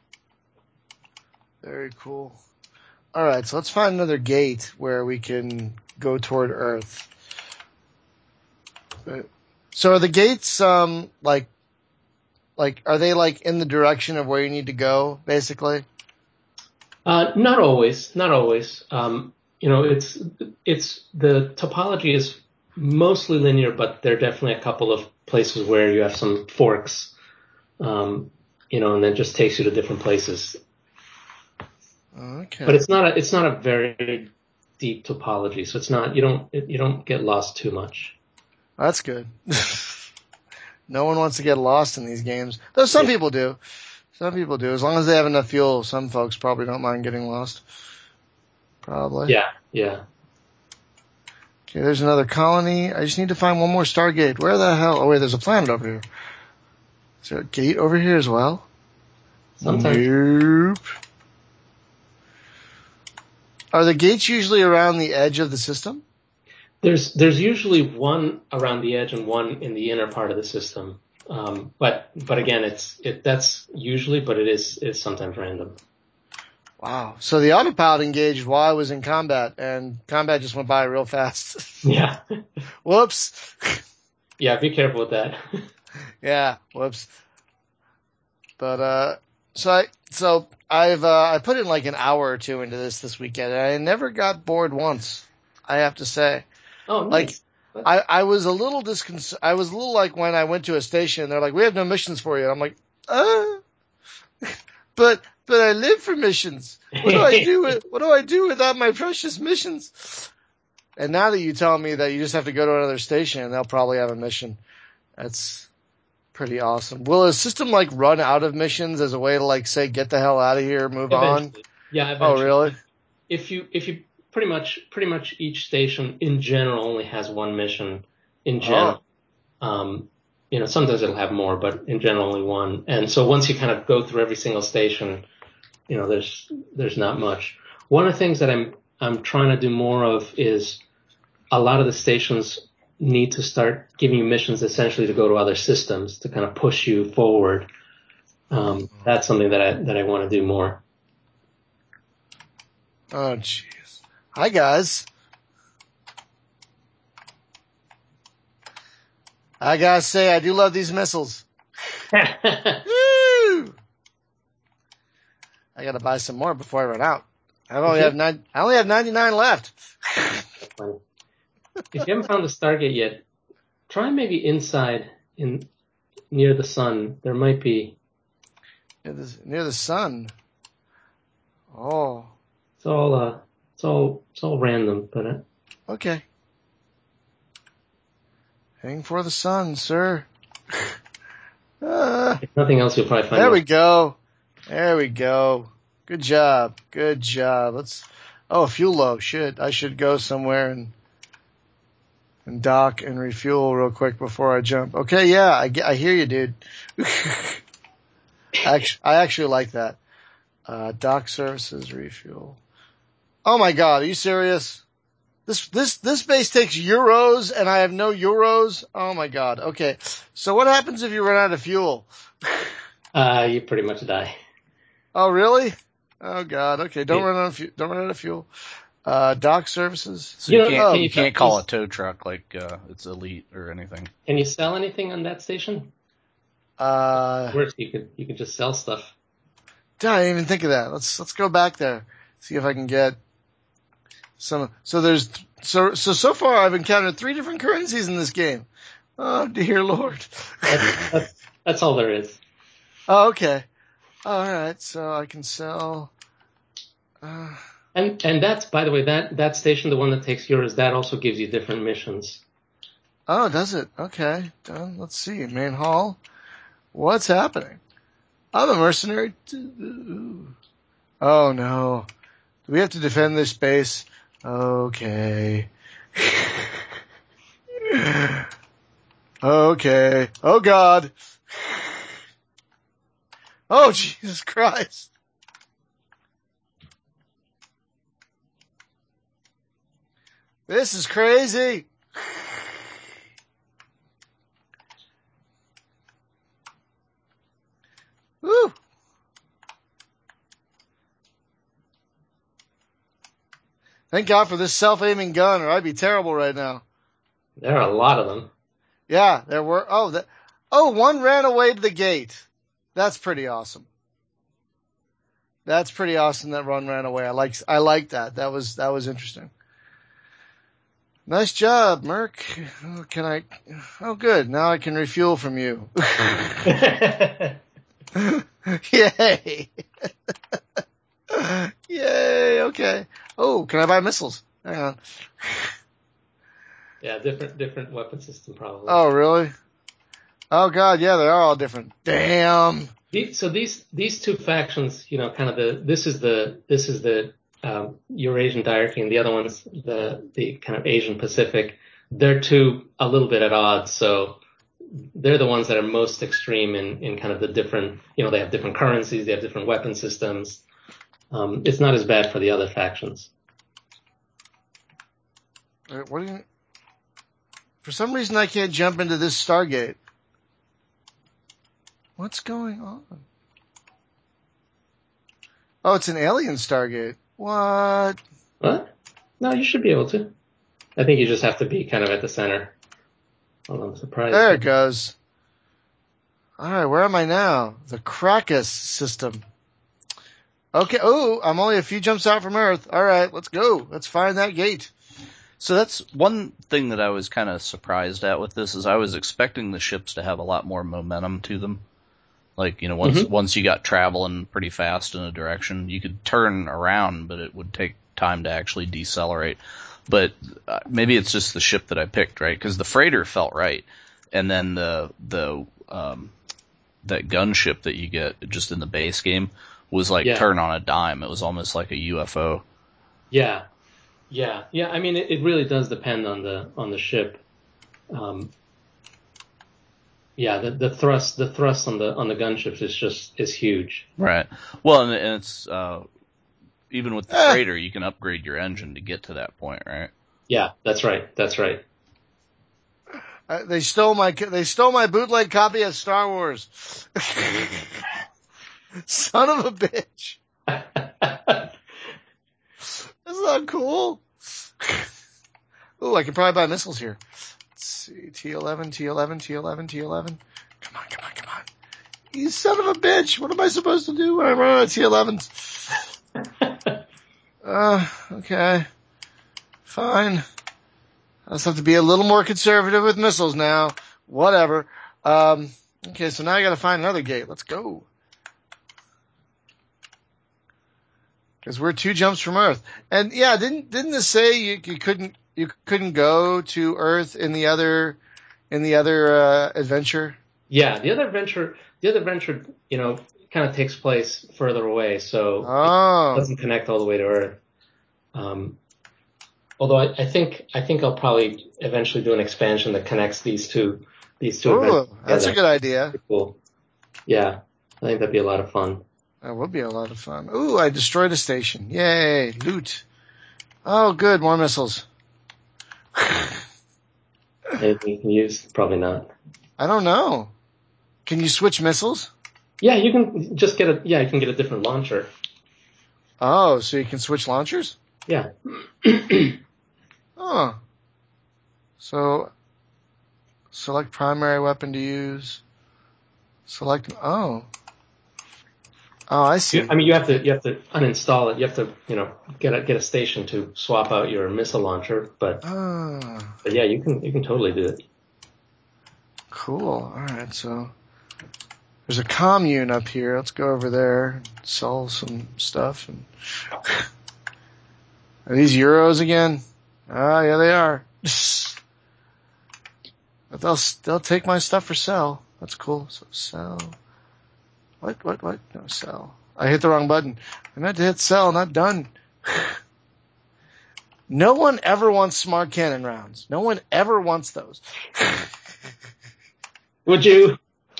Very cool. All right, so let's find another gate where we can go toward Earth. So are the gates um like like are they like in the direction of where you need to go, basically? Uh, not always, not always. Um, you know, it's it's the topology is mostly linear, but there are definitely a couple of places where you have some forks. Um, you know, and then just takes you to different places. Okay. But it's not a it's not a very deep topology, so it's not you don't you don't get lost too much. That's good. No one wants to get lost in these games. Though some Yeah. people do. Some people do. As long as they have enough fuel, some folks probably don't mind getting lost. Probably. Yeah, yeah. Okay, there's another colony. I just need to find one more Stargate. Where the hell? Oh wait, there's a planet over here. Is there a gate over here as well? Sometimes. Nope. Are the gates usually around the edge of the system? There's there's usually one around the edge and one in the inner part of the system. Um, but but again, it's it that's usually, but it is it's sometimes random. Wow. So the autopilot engaged while I was in combat, and combat just went by real fast. Yeah. Whoops. Yeah, be careful with that. Yeah. Whoops. But uh, so I so I've uh, I put in like an hour or two into this this weekend, and I never got bored once. I have to say. Oh, nice. Like, I, I was a little discon- I was a little like when I went to a station and they're like, we have no missions for you. And I'm like, uh, but, but I live for missions. What do I do with, what do I do without my precious missions? And now that you tell me that you just have to go to another station and they'll probably have a mission, that's pretty awesome. Will a system like run out of missions as a way to like say, get the hell out of here, move Eventually. on? Yeah, eventually. Oh, really? If you if you pretty much pretty much each station in general only has one mission in general. Oh. Um, you know, sometimes it'll have more, but in general only one. And so once you kind of go through every single station, you know, there's there's not much. One of the things that I'm I'm trying to do more of is a lot of the stations need to start giving you missions essentially to go to other systems to kind of push you forward. Um, that's something that I that I want to do more. Oh, jeez. Hi, guys. I gotta say, I do love these missiles. Woo! I gotta buy some more before I run out. I only have nine. I only have ninety-nine left. If you haven't found the Stargate yet, try maybe inside in near the sun. There might be Near the, near the sun. Oh. It's all uh, it's all it's all random, but uh, Okay. Heading for the sun, sir. uh, if nothing else, you'll probably find. There more. we go. There we go. Good job. Good job. Let's. Oh, fuel low. Shit. I should go somewhere and and dock and refuel real quick before I jump. Okay. Yeah. I, I hear you, dude. actually, I actually like that. Uh, dock services refuel. Oh my God. Are you serious? This, this, this base takes euros and I have no euros. Oh my God. Okay. So what happens if you run out of fuel? Uh, you pretty much die. Oh, really? Oh God. Okay. Don't yeah. run out of fuel. Don't run out of fuel. Uh, dock services. So you, you can't, oh, you can't call a tow truck like, uh, it's elite or anything. Can you sell anything on that station? Uh, worse, you could, you could just sell stuff. I didn't even think of that. Let's, let's go back there. See if I can get some. So there's, so, so, so far I've encountered three different currencies in this game. Oh dear Lord. That's, that's, that's all there is. Oh, okay. All right. So I can sell. Uh, And and that's, by the way, that that station, the one that takes yours, that also gives you different missions. oh, does it? Okay. Done. Let's see. Main hall. What's happening? I'm a mercenary. Too. Oh no. Do we have to defend this base? Okay. Okay. Oh God. Oh Jesus Christ. This is crazy. Woo. Thank God for this self-aiming gun, or I'd be terrible right now. There are a lot of them. Yeah, there were. Oh, that. Oh, one ran away to the gate. That's pretty awesome. That's pretty awesome. That one ran away. I like. I like that. That was. That was interesting. Nice job, Merc. Oh, can I? Oh, good. Now I can refuel from you. Yay! Yay! Okay. Oh, can I buy missiles? Hang on. Yeah, different different weapon system probably. Oh, really? Oh God, yeah, they are all different. Damn. The, so these these two factions, you know, kind of the this is the this is the um, Eurasian diarchy, and the other one's the the kind of Asian Pacific. They're two a little bit at odds, so they're the ones that are most extreme in in kind of the different. You know, they have different currencies, they have different weapon systems. Um, it's not as bad for the other factions. Wait, what do you? For some reason, I can't jump into this Stargate. What's going on? Oh, it's an alien Stargate. What? What? No, you should be able to. I think you just have to be kind of at the center. Well, I'm surprised. There it goes. All right, where am I now? The Krakus system. Okay. Oh, I'm only a few jumps out from Earth. All right, let's go. Let's find that gate. So that's one thing that I was kind of surprised at with this is I was expecting the ships to have a lot more momentum to them. Like, you know, once Mm-hmm. once you got traveling pretty fast in a direction, you could turn around, but it would take time to actually decelerate. But uh, maybe it's just the ship that I picked, right? Because the freighter felt right, and then the the um, that gunship that you get just in the base game was like Yeah. turn on a dime. It was almost like a U F O. Yeah, yeah, yeah. I mean, it, it really does depend on the on the ship. Um, yeah, the, the thrust the thrust on the on the gunships is just is huge. Right. Well, and, and it's uh, even with the Eh. freighter, you can upgrade your engine to get to that point, right? Yeah, that's right. That's right. Uh, they stole my. They stole my bootleg copy of Star Wars. Son of a bitch. That's not cool. Ooh, I can probably buy missiles here. Let's see. T eleven, T eleven, T eleven, T eleven. Come on, come on, come on. You son of a bitch. What am I supposed to do when I run out of T elevens? Uh, okay. Fine. I just have to be a little more conservative with missiles now. Whatever. Um, okay, so now I gotta find another gate. Let's go. Because we're two jumps from Earth. And yeah, didn't didn't this say you, you couldn't you couldn't go to Earth in the other in the other uh, adventure? Yeah, the other adventure, the other adventure, you know, kind of takes place further away, so Oh. it doesn't connect all the way to Earth. Um, although I, I think I think I'll probably eventually do an expansion that connects these two these two Ooh, adventures that's a together. good idea. Cool. Yeah, I think that'd be a lot of fun. That would be a lot of fun. Ooh, I destroyed a station. Yay, loot. Oh, good, more missiles. Anything you can use? Probably not. I don't know. Can you switch missiles? Yeah, you can just get a yeah, you can get a different launcher. Oh, so you can switch launchers? Yeah. Oh. So, select primary weapon to use. Select, oh. Oh, I see. I mean, you have to you have to uninstall it. You have to you know get a get a station to swap out your missile launcher. But, Ah, but yeah, you can you can totally do it. cool. All right, so There's a commune up here. Let's go over there, sell some stuff. And are these euros again? Ah, yeah, they are. But they'll they'll take my stuff for sell. That's cool. So sell. What what what? No, sell. I hit the wrong button. I meant to hit sell, not done. No one ever wants smart cannon rounds. No one ever wants those. Would you?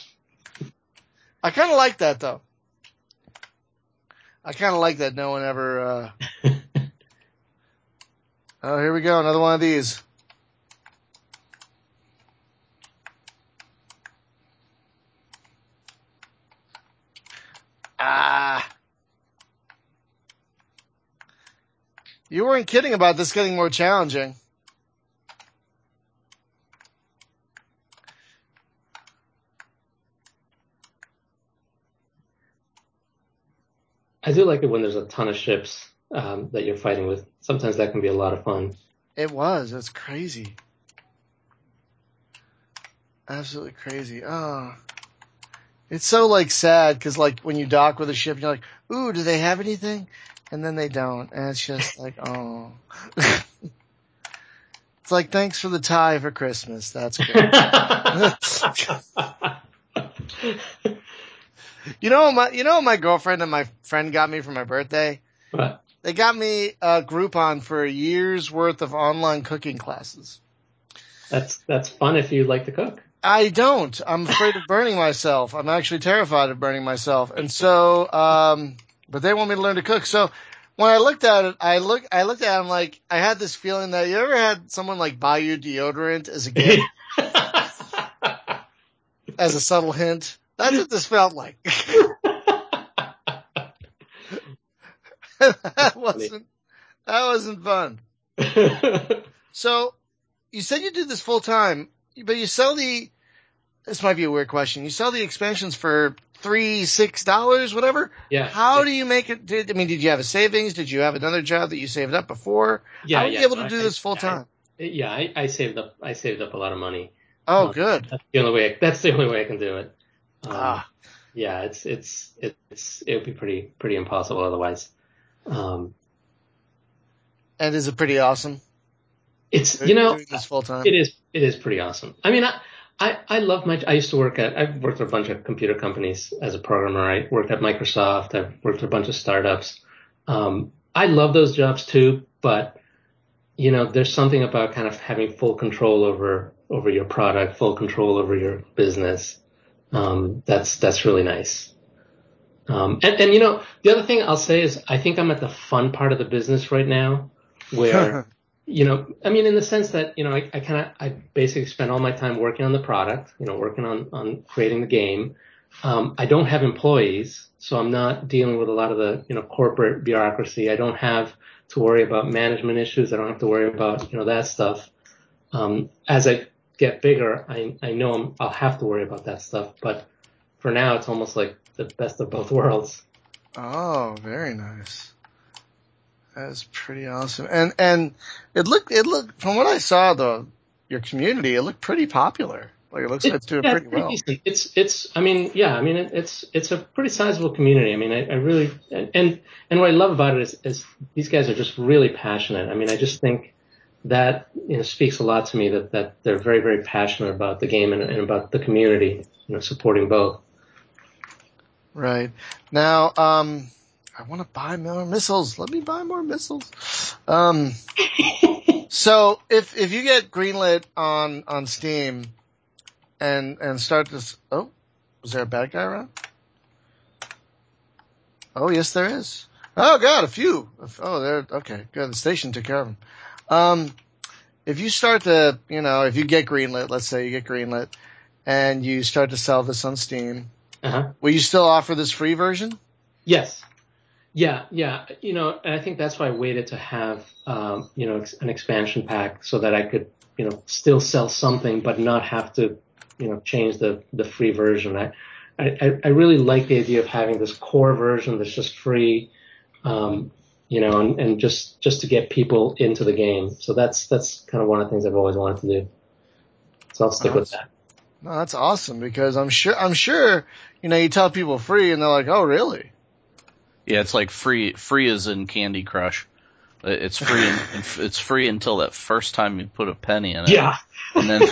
I kind of like that though. I kind of like that. No one ever. Uh... Oh, here we go. Another one of these. Ah. You weren't kidding about this getting more challenging. I do like it when there's a ton of ships um, that you're fighting with. Sometimes that can be a lot of fun. It was. That's crazy. Absolutely crazy. Oh. It's so, like, sad, because, like, when you dock with a ship, you're like, ooh, do they have anything? And then they don't. And it's just like, oh. It's like, thanks for the tie for Christmas. That's great. You know, my, you know what my girlfriend and my friend got me for my birthday? What? They got me a Groupon for a year's worth of online cooking classes. That's that's fun if you like to cook. I don't. I'm afraid of burning myself. I'm actually terrified of burning myself. And so, um, but they want me to learn to cook. So when I looked at it, I look, I looked at it, I'm like, I had this feeling that you ever had someone like buy you deodorant as a gift? As a subtle hint? That's what this felt like. That wasn't, that wasn't fun. So you said you do this full time, but you sell the, this might be a weird question. You sell the expansions for three, six dollars, whatever. Yeah. How yeah. do you make it? Did, I mean, did you have a savings? Did you have another job that you saved up before? Yeah, How were yeah. you able to I, do this full time? I, yeah, I, I saved up. I saved up a lot of money. Oh, um, good. That's the only way. That's the only way I can do it. Um, Ah, Yeah, it's it's it's it would be pretty pretty impossible otherwise. Um, and is it pretty awesome? it's you know Doing this full time. it is it is pretty awesome. I mean, I, I I love my. I used to work at. I've worked at a bunch of computer companies as a programmer. I worked at Microsoft. I've worked at a bunch of startups. Um, I love those jobs too, but you know, there's something about kind of having full control over over your product, full control over your business. Um, that's that's really nice. Um, and, and you know, the other thing I'll say is I think I'm at the fun part of the business right now, where you know, I mean, in the sense that you know, I, I kind of I basically spend all my time working on the product, you know, working on on creating the game. Um, I don't have employees, so I'm not dealing with a lot of the you know corporate bureaucracy. I don't have to worry about management issues. I don't have to worry about you know that stuff. Um, as I get bigger, I I know I'm, I'll have to worry about that stuff, but for now, it's almost like the best of both worlds. Oh, very nice. That's pretty awesome. And and it looked it looked from what I saw though, your community, it looked pretty popular. Like it looks like it's doing yeah, pretty it's pretty well. decent. It's it's I mean yeah I mean it, it's it's a pretty sizable community. I mean I, I really and, and and what I love about it is, is these guys are just really passionate. I mean I just think that you know speaks a lot to me that that they're very very passionate about the game and, and about the community, you know supporting both. Right. Now, um, I want to buy more missiles. Let me buy more missiles. Um, so if, if you get greenlit on, on Steam and, and start this, oh, was there a bad guy around? Oh, yes, there is. Oh, God, a few. Oh, there, okay, good. The station took care of them. Um, if you start to, you know, if you get greenlit, let's say you get greenlit and you start to sell this on Steam, Uh-huh. will you still offer this free version? Yes. Yeah, yeah. You know, and I think that's why I waited to have, um, you know, an expansion pack so that I could, you know, still sell something, but not have to, you know, change the, the free version. I, I, I really like the idea of having this core version that's just free, um, you know, and, and just, just to get people into the game. So that's, that's kind of one of the things I've always wanted to do. So I'll stick with that. No, that's awesome because I'm sure, I'm sure, you know, you tell people free and they're like, oh, really? Yeah, it's like free, free as in Candy Crush. It's free, and it's free until that first time you put a penny in it. Yeah. And then,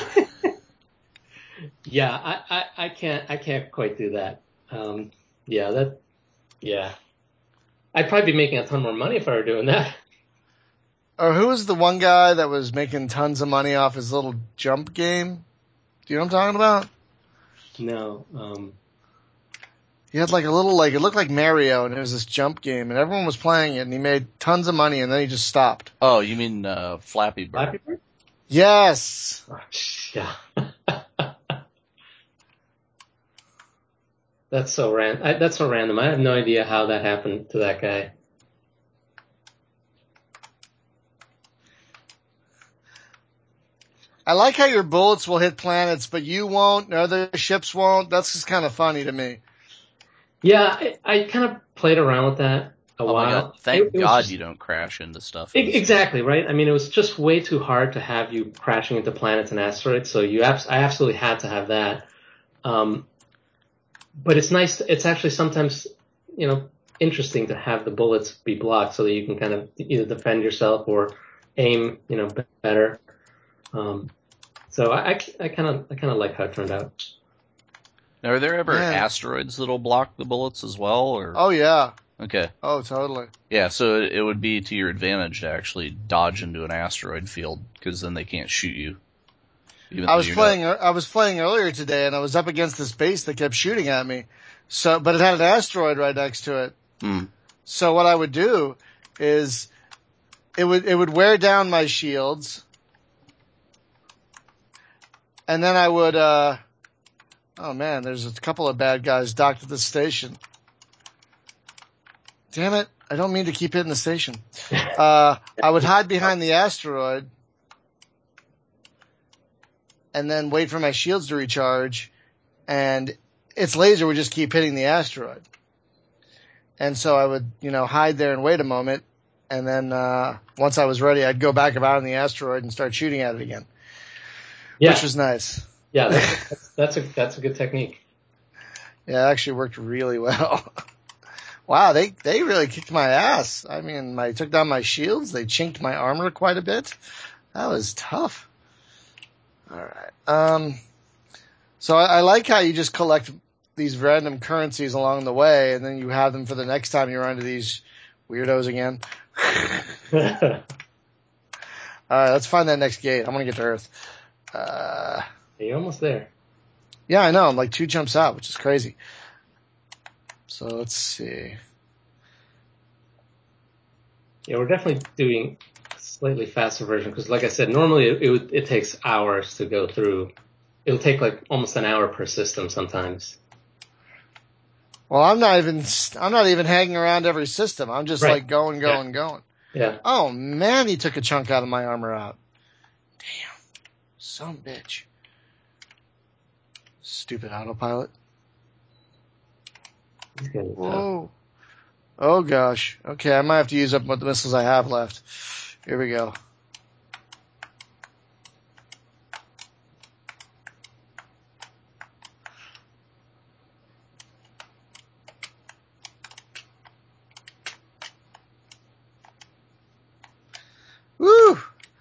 yeah, I, I, I can't, I can't quite do that. Um, yeah, that, yeah. I'd probably be making a ton more money if I were doing that. Or who was the one guy that was making tons of money off his little jump game? Do you know what I'm talking about? No. Um, He had like a little, like, it looked like Mario, and it was this jump game, and everyone was playing it, and he made tons of money, and then he just stopped. oh, you mean uh, Flappy Bird? Flappy Bird? Yes! Oh, yeah. That's so ran. I, that's so random. I have no idea how that happened to that guy. I like how your bullets will hit planets, but you won't, and other ships won't. That's just kind of funny to me. Yeah, I, I kind of played around with that a Oh while. my god! Thank It- it was God just- you don't crash into stuff. E- Exactly, right? I mean, it was just way too hard to have you crashing into planets and asteroids, so you abs- I absolutely had to have that. Um, but it's nice. It's actually sometimes, you know, interesting to have the bullets be blocked so that you can kind of either defend yourself or aim, you know, b- better. Um, so I, I, I kind of, I kind of like how it turned out. Now, are there ever Man. asteroids that'll block the bullets as well, or? Oh, yeah. Okay. Oh, totally. Yeah, so it, it would be to your advantage to actually dodge into an asteroid field, because then they can't shoot you. Even I though was you're playing, not- I was playing earlier today, and I was up against this base that kept shooting at me. So, but it had an asteroid right next to it. Hmm. So what I would do is it would, it would wear down my shields. And then I would, uh, oh man, there's a couple of bad guys docked at the station. Damn it. I don't mean to keep hitting the station. Uh, I would hide behind the asteroid and then wait for my shields to recharge, and its laser would just keep hitting the asteroid. And so I would, you know, hide there and wait a moment, and then, uh, once I was ready, I'd go back about on the asteroid and start shooting at it again. Yeah. Which was nice. Yeah, that's, that's, that's a, that's a good technique. Yeah, it actually worked really well. Wow, they, they really kicked my ass. I mean, I took down my shields. They chinked my armor quite a bit. That was tough. All right. Um, so I, I like how you just collect these random currencies along the way, and then you have them for the next time you run into these weirdos again. All right, let's find that next gate. I want to get to Earth. Uh, You're almost there. yeah, I know. I'm like two jumps out, which is crazy. So let's see. Yeah, we're definitely doing a slightly faster version because, like I said, normally it, it would- it takes hours to go through. It'll take like almost an hour per system sometimes. Well, I'm not even, I'm not even hanging around every system. I'm just Right. like going, going, going. Yeah. Oh man, he took a chunk out of my armor out. Damn. Son of a bitch. Stupid autopilot. It's gonna be tough. Whoa. Oh gosh. Okay, I might have to use up what the missiles I have left. Here we go. Woo!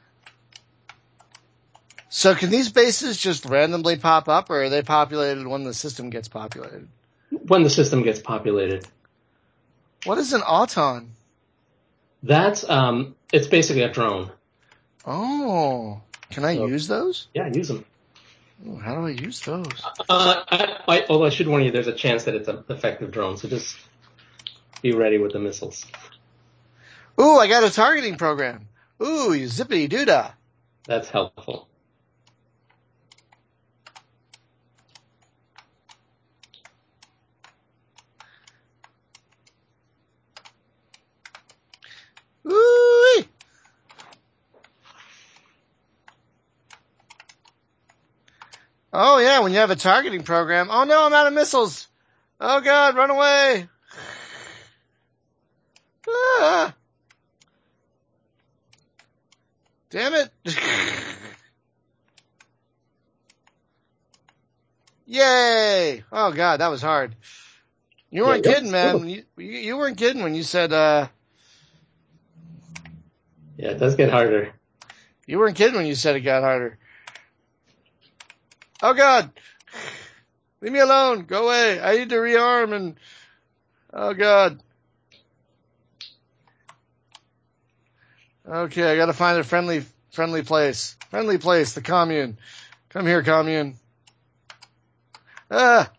So can these bases just randomly pop up, or are they populated when the system gets populated? When the system gets populated. What is an auton? That's, um, it's basically a drone. Oh. Can I So- use those? Yeah, use them. Ooh, how do I use those? Uh, I, I, although I should warn you, there's a chance that it's an effective drone, so just be ready with the missiles. Ooh, I got a targeting program. Ooh, you zippity doodah. That's helpful. Ooh. Oh yeah, when you have a targeting program. Oh no, I'm out of missiles. Oh god, run away. Ah. Damn it. Yay! Oh god, that was hard. You weren't yeah, kidding, man. You, you you weren't kidding when you said uh Yeah, it does get harder. you weren't kidding when you said it got harder. Oh god. Leave me alone. Go away. I need to rearm and oh god. Okay, I gotta find a friendly friendly place. Friendly place, the commune. Come here, commune. Ah.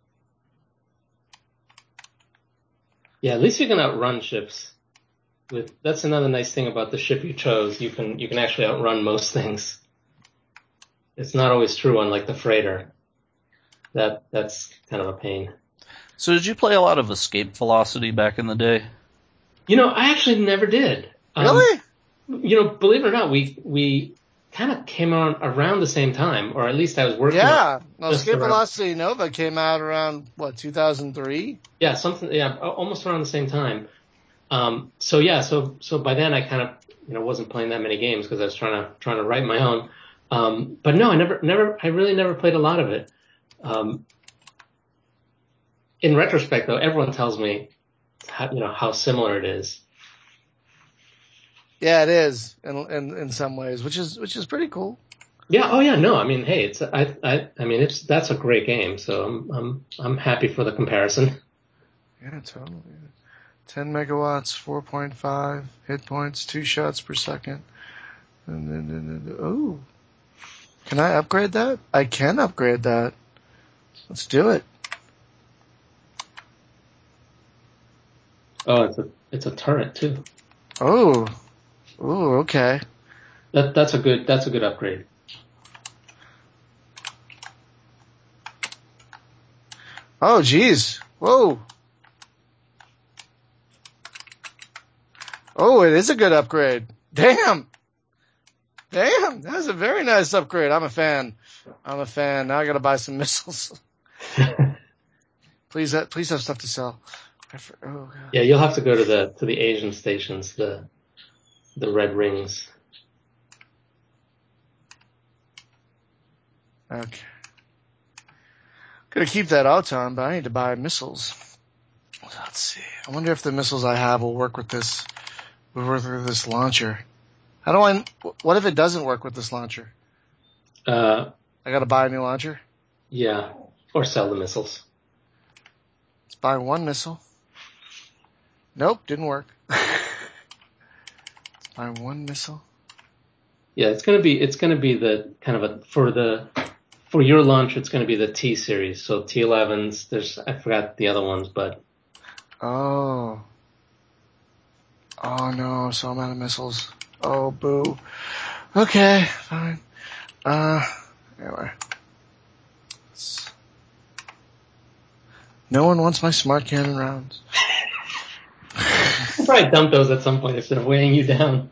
Yeah, at least you can outrun ships. With that's another nice thing about the ship you chose. You can you can actually outrun most things. It's not always true on like the freighter. That that's kind of a pain. So did you play a lot of Escape Velocity back in the day? You know, I actually never did. Really? Um, you know, believe it or not, we we kind of came on around the same time, or at least I was working on Yeah. No, just Escape around. Velocity Nova came out around what, two thousand three? Yeah, something. Yeah, almost around the same time. Um, so yeah, so so by then I kind of you know wasn't playing that many games because I was trying to trying to write my own. Um, but no, I never never I really never played a lot of it. Um, in retrospect, though, everyone tells me how, you know how similar it is. Yeah, it is in in in some ways, which is which is pretty cool. Yeah. Oh yeah. No. I mean, hey, it's I I I mean it's that's a great game. So I'm I'm I'm happy for the comparison. Yeah, totally. ten megawatts, four point five hit points, two shots per second. And then, and then, oh, can I upgrade that? I can upgrade that. Let's do it. Oh, it's a it's a turret too. Oh, oh, okay. That that's a good that's a good upgrade. Oh, geez. Whoa. Oh, it is a good upgrade. Damn. Damn. That's a very nice upgrade. I'm a fan. I'm a fan. Now I gotta buy some missiles. Please, please have stuff to sell. Oh, God. Yeah, you'll have to go to the to the Asian stations, the the red rings. Okay. Gonna keep that Auton, but I need to buy missiles. Let's see. I wonder if the missiles I have will work with this, will work with this launcher. How do I, what if it doesn't work with this launcher? Uh, I gotta buy a new launcher? yeah, or sell the missiles. Let's buy one missile. Nope, didn't work. Let's buy one missile. Yeah, it's gonna be it's gonna be the kind of a for the for your launch. It's gonna be the T series. So T elevens. There's I forgot the other ones, but Oh. Oh no, so I'm out of missiles. Oh boo. Okay, fine. Uh, anyway. No one wants my smart cannon rounds. I'll probably dump those at some point instead of weighing you down.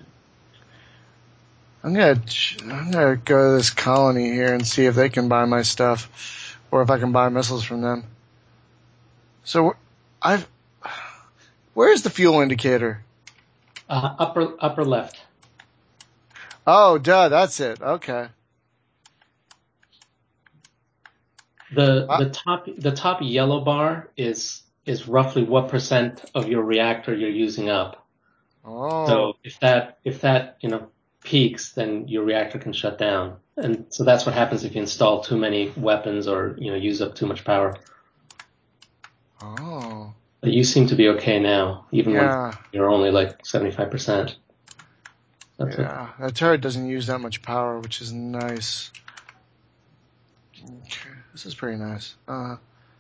I'm gonna, I'm gonna go to this colony here and see if they can buy my stuff, or if I can buy missiles from them. So, I've, where's the fuel indicator? Uh, upper upper left. Oh, duh, that's it. Okay. The Uh, the top the top yellow bar is is roughly what percent of your reactor you're using up. Oh. So if that if that you know peaks, then your reactor can shut down. And so that's what happens if you install too many weapons or you know use up too much power. Oh. But you seem to be okay now, even Yeah. when you're only like seventy-five percent. That's Yeah. That turret doesn't use that much power, which is nice. Okay. This is pretty nice. Uh,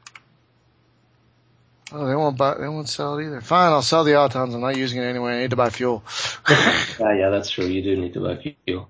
oh, they won't buy, they won't sell it either. Fine, I'll sell the Autons. I'm not using it anyway. I need to buy fuel. Yeah, yeah, that's true. You do need to buy fuel.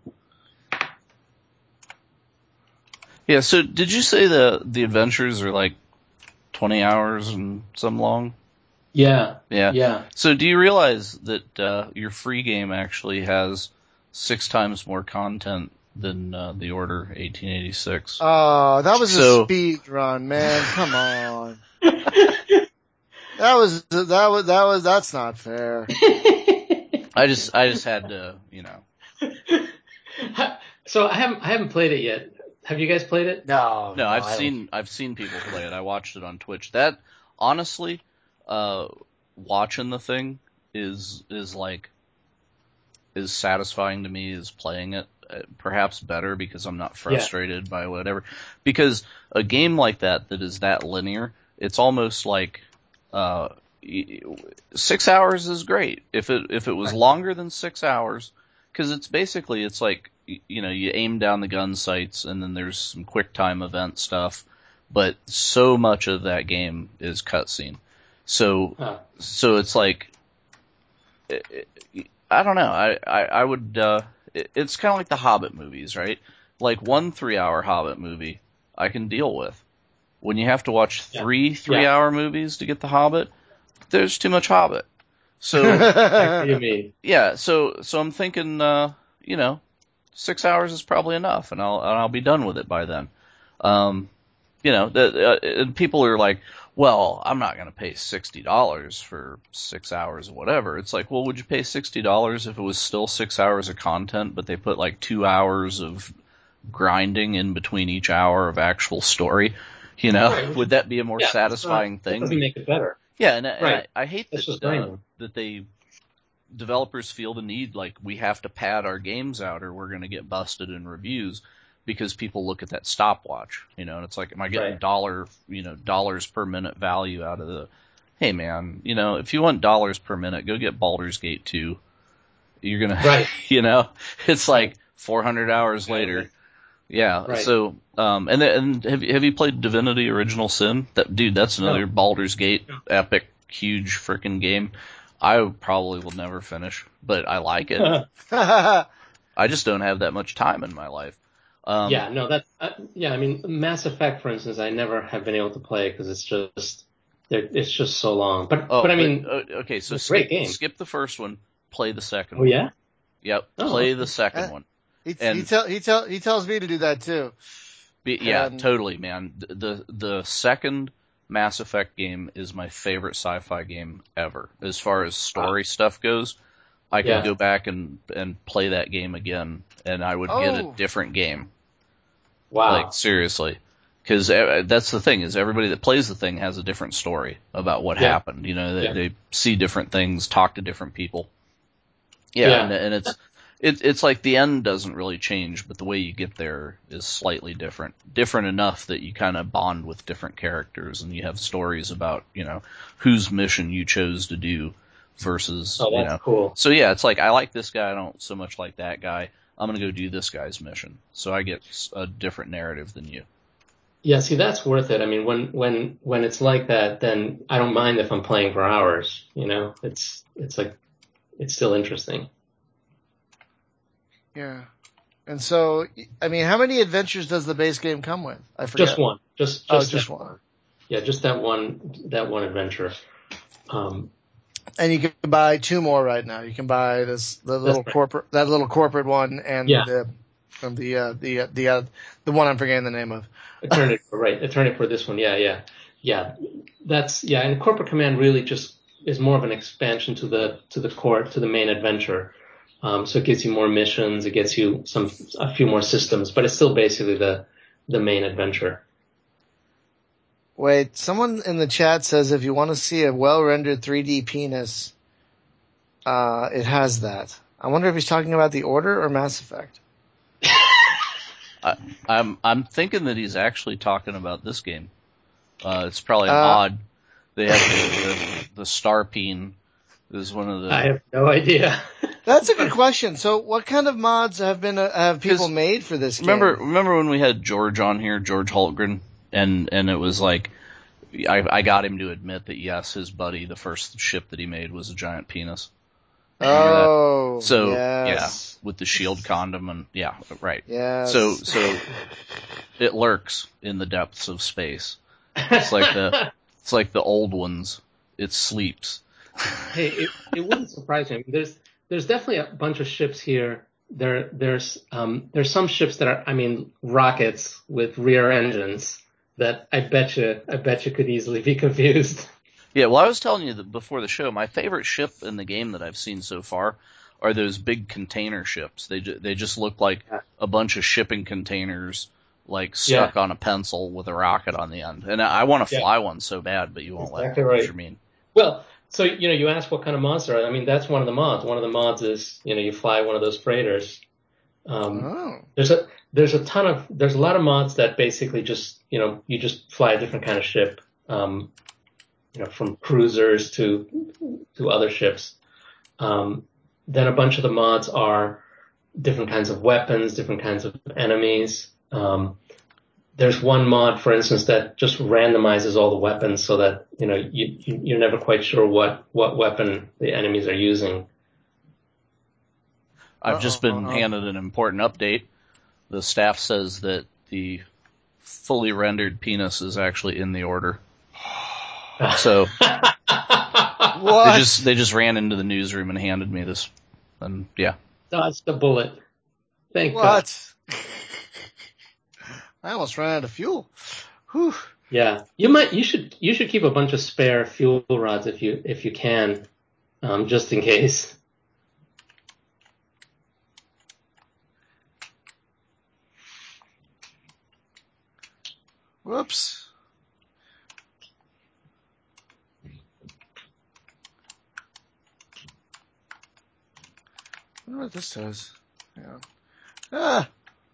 Yeah, so did you say the the adventures are like twenty hours and some long? Yeah, Yeah. yeah. So do you realize that uh, your free game actually has six times more content than uh, the Order eighteen eighty-six? Oh, that was So- a speed run, man. Come on. That was, that was, that was, that's not fair. I just I just had to, you know. So I haven't I haven't played it yet. Have you guys played it? No, No, I've I seen I've seen people play it. I watched it on Twitch. That honestly, uh, watching the thing is is like is satisfying to me as playing it. Uh, perhaps better because I'm not frustrated yeah. by whatever. Because a game like that that is that linear, it's almost like uh, six hours is great. If it if it was longer than six hours, because it's basically it's like you know you aim down the gun sights and then there's some quick time event stuff, but so much of that game is cutscene. So huh. so it's like it, it, I don't know. I I, I would. Uh, it, it's kind of like the Hobbit movies, right? Like one three-hour Hobbit movie, I can deal with. When you have to watch three yeah. three-hour yeah. movies to get the Hobbit, there's too much Hobbit. So what do you mean? Yeah. So so I'm thinking, uh, you know, six hours is probably enough, and I'll and I'll be done with it by then. Um, you know, the, uh, and people are like, well, I'm not going to pay sixty dollars for six hours or whatever. It's like, well, would you pay sixty dollars if it was still six hours of content, but they put like two hours of grinding in between each hour of actual story? You know, right. Would that be a more yeah, satisfying not, thing? That doesn't make it better. Yeah, and, and right. I, I hate That's that uh, that they developers feel the need, like, we have to pad our games out or we're going to get busted in reviews. Because people look at that stopwatch, you know, and it's like, am I getting right. dollar, you know, dollars per minute value out of the? Hey, man, you know, if you want dollars per minute, go get Baldur's Gate two. You're gonna, right. you know, it's like four hundred hours later. Yeah. Right. So, um, and then, and have you have you played Divinity: Original Sin? That dude, that's another no. Baldur's Gate no. epic, huge freaking game. I probably will never finish, but I like it. I just don't have that much time in my life. Um, yeah, no, that's, uh, yeah, I mean, Mass Effect, for instance, I never have been able to play because it's just, it's just so long. But, oh, but I mean, but, uh, okay, so skip, great game. skip the first one, play the second oh, one. Oh, yeah? Yep, oh, play okay. the second uh, one. He, and, he, tell, he, tell, he tells me to do that too. Be, yeah, and... totally, man. The, the, the second Mass Effect game is my favorite sci-fi game ever. As far as story wow. stuff goes, I could yeah. go back and, and play that game again, and I would oh. get a different game. Wow. Like, seriously. Because that's the thing, is everybody that plays the thing has a different story about what yeah. happened. You know, they, yeah. they see different things, talk to different people. Yeah, yeah. And, and it's it, it's like the end doesn't really change, but the way you get there is slightly different. Different enough that you kind of bond with different characters, and you have stories about, you know, whose mission you chose to do versus, oh, that's you know. cool. So, yeah, it's like, I like this guy, I don't so much like that guy. I'm going to go do this guy's mission. So I get a different narrative than you. Yeah, see, that's worth it. I mean, when, when, when it's like that, then I don't mind if I'm playing for hours, you know, it's, it's like, it's still interesting. Yeah. And so, I mean, how many adventures does the base game come with? I forget. Just one. Just, just, oh, just one. one. Yeah, just that one, that one adventure. Um, And you can buy two more right now. You can buy this the little right. corporate that little corporate one and yeah. the from the uh, the uh, the uh, the one I'm forgetting the name of. Eternity, right? Eternity for this one. Yeah, yeah, yeah. That's yeah. And Corporate Command really just is more of an expansion to the to the core to the main adventure. Um, so it gives you more missions. It gets you some a few more systems, but it's still basically the the main adventure. Wait, someone in the chat says if you want to see a well-rendered three D penis, uh, it has that. I wonder if he's talking about The Order or Mass Effect. I, I'm I'm thinking that he's actually talking about this game. Uh, it's probably an uh, odd. They have the, the, the Starpeen is one of the. I have no idea. That's a good question. So, what kind of mods have been uh, have people made for this game? Remember, remember when we had George on here, George Holtgren, and and it was like, I I got him to admit that yes, his buddy, the first ship that he made was a giant penis. Oh, so yes. yeah, with the shield condom and yeah, right. Yes. So so it lurks in the depths of space. It's like the it's like the old ones. It sleeps. Hey, it, it wouldn't surprise me. There's there's definitely a bunch of ships here. There there's um there's some ships that are I mean rockets with rear engines that I bet you I bet you could easily be confused. Yeah, well, I was telling you that before the show, my favorite ship in the game that I've seen so far are those big container ships. They ju- they just look like a bunch of shipping containers like stuck Yeah. on a pencil with a rocket on the end. And I, I want to Yeah. fly one so bad, but you won't Exactly let right. Fisher mean. Well, so, you know, you asked what kind of mods there are. I mean, that's one of the mods. One of the mods is, you know, you fly one of those freighters. Um, Oh. there's a, there's a ton of, there's a lot of mods that basically just, you know, you just fly a different kind of ship, um, you know, from cruisers to, to other ships. Um, then a bunch of the mods are different kinds of weapons, different kinds of enemies. Um, There's one mod, for instance, that just randomizes all the weapons so that, you know, you, you, you're never quite sure what, what weapon the enemies are using. I've just been Uh-oh. handed an important update. The staff says that the fully rendered penis is actually in the order. So What? they just they just ran into the newsroom and handed me this, and yeah. Dodged the bullet. Thank God. What? I almost ran out of fuel. Whew. Yeah, you might, you should, you should keep a bunch of spare fuel rods if you, if you can, um, just in case. Whoops. I wonder what this does. Yeah. Ah!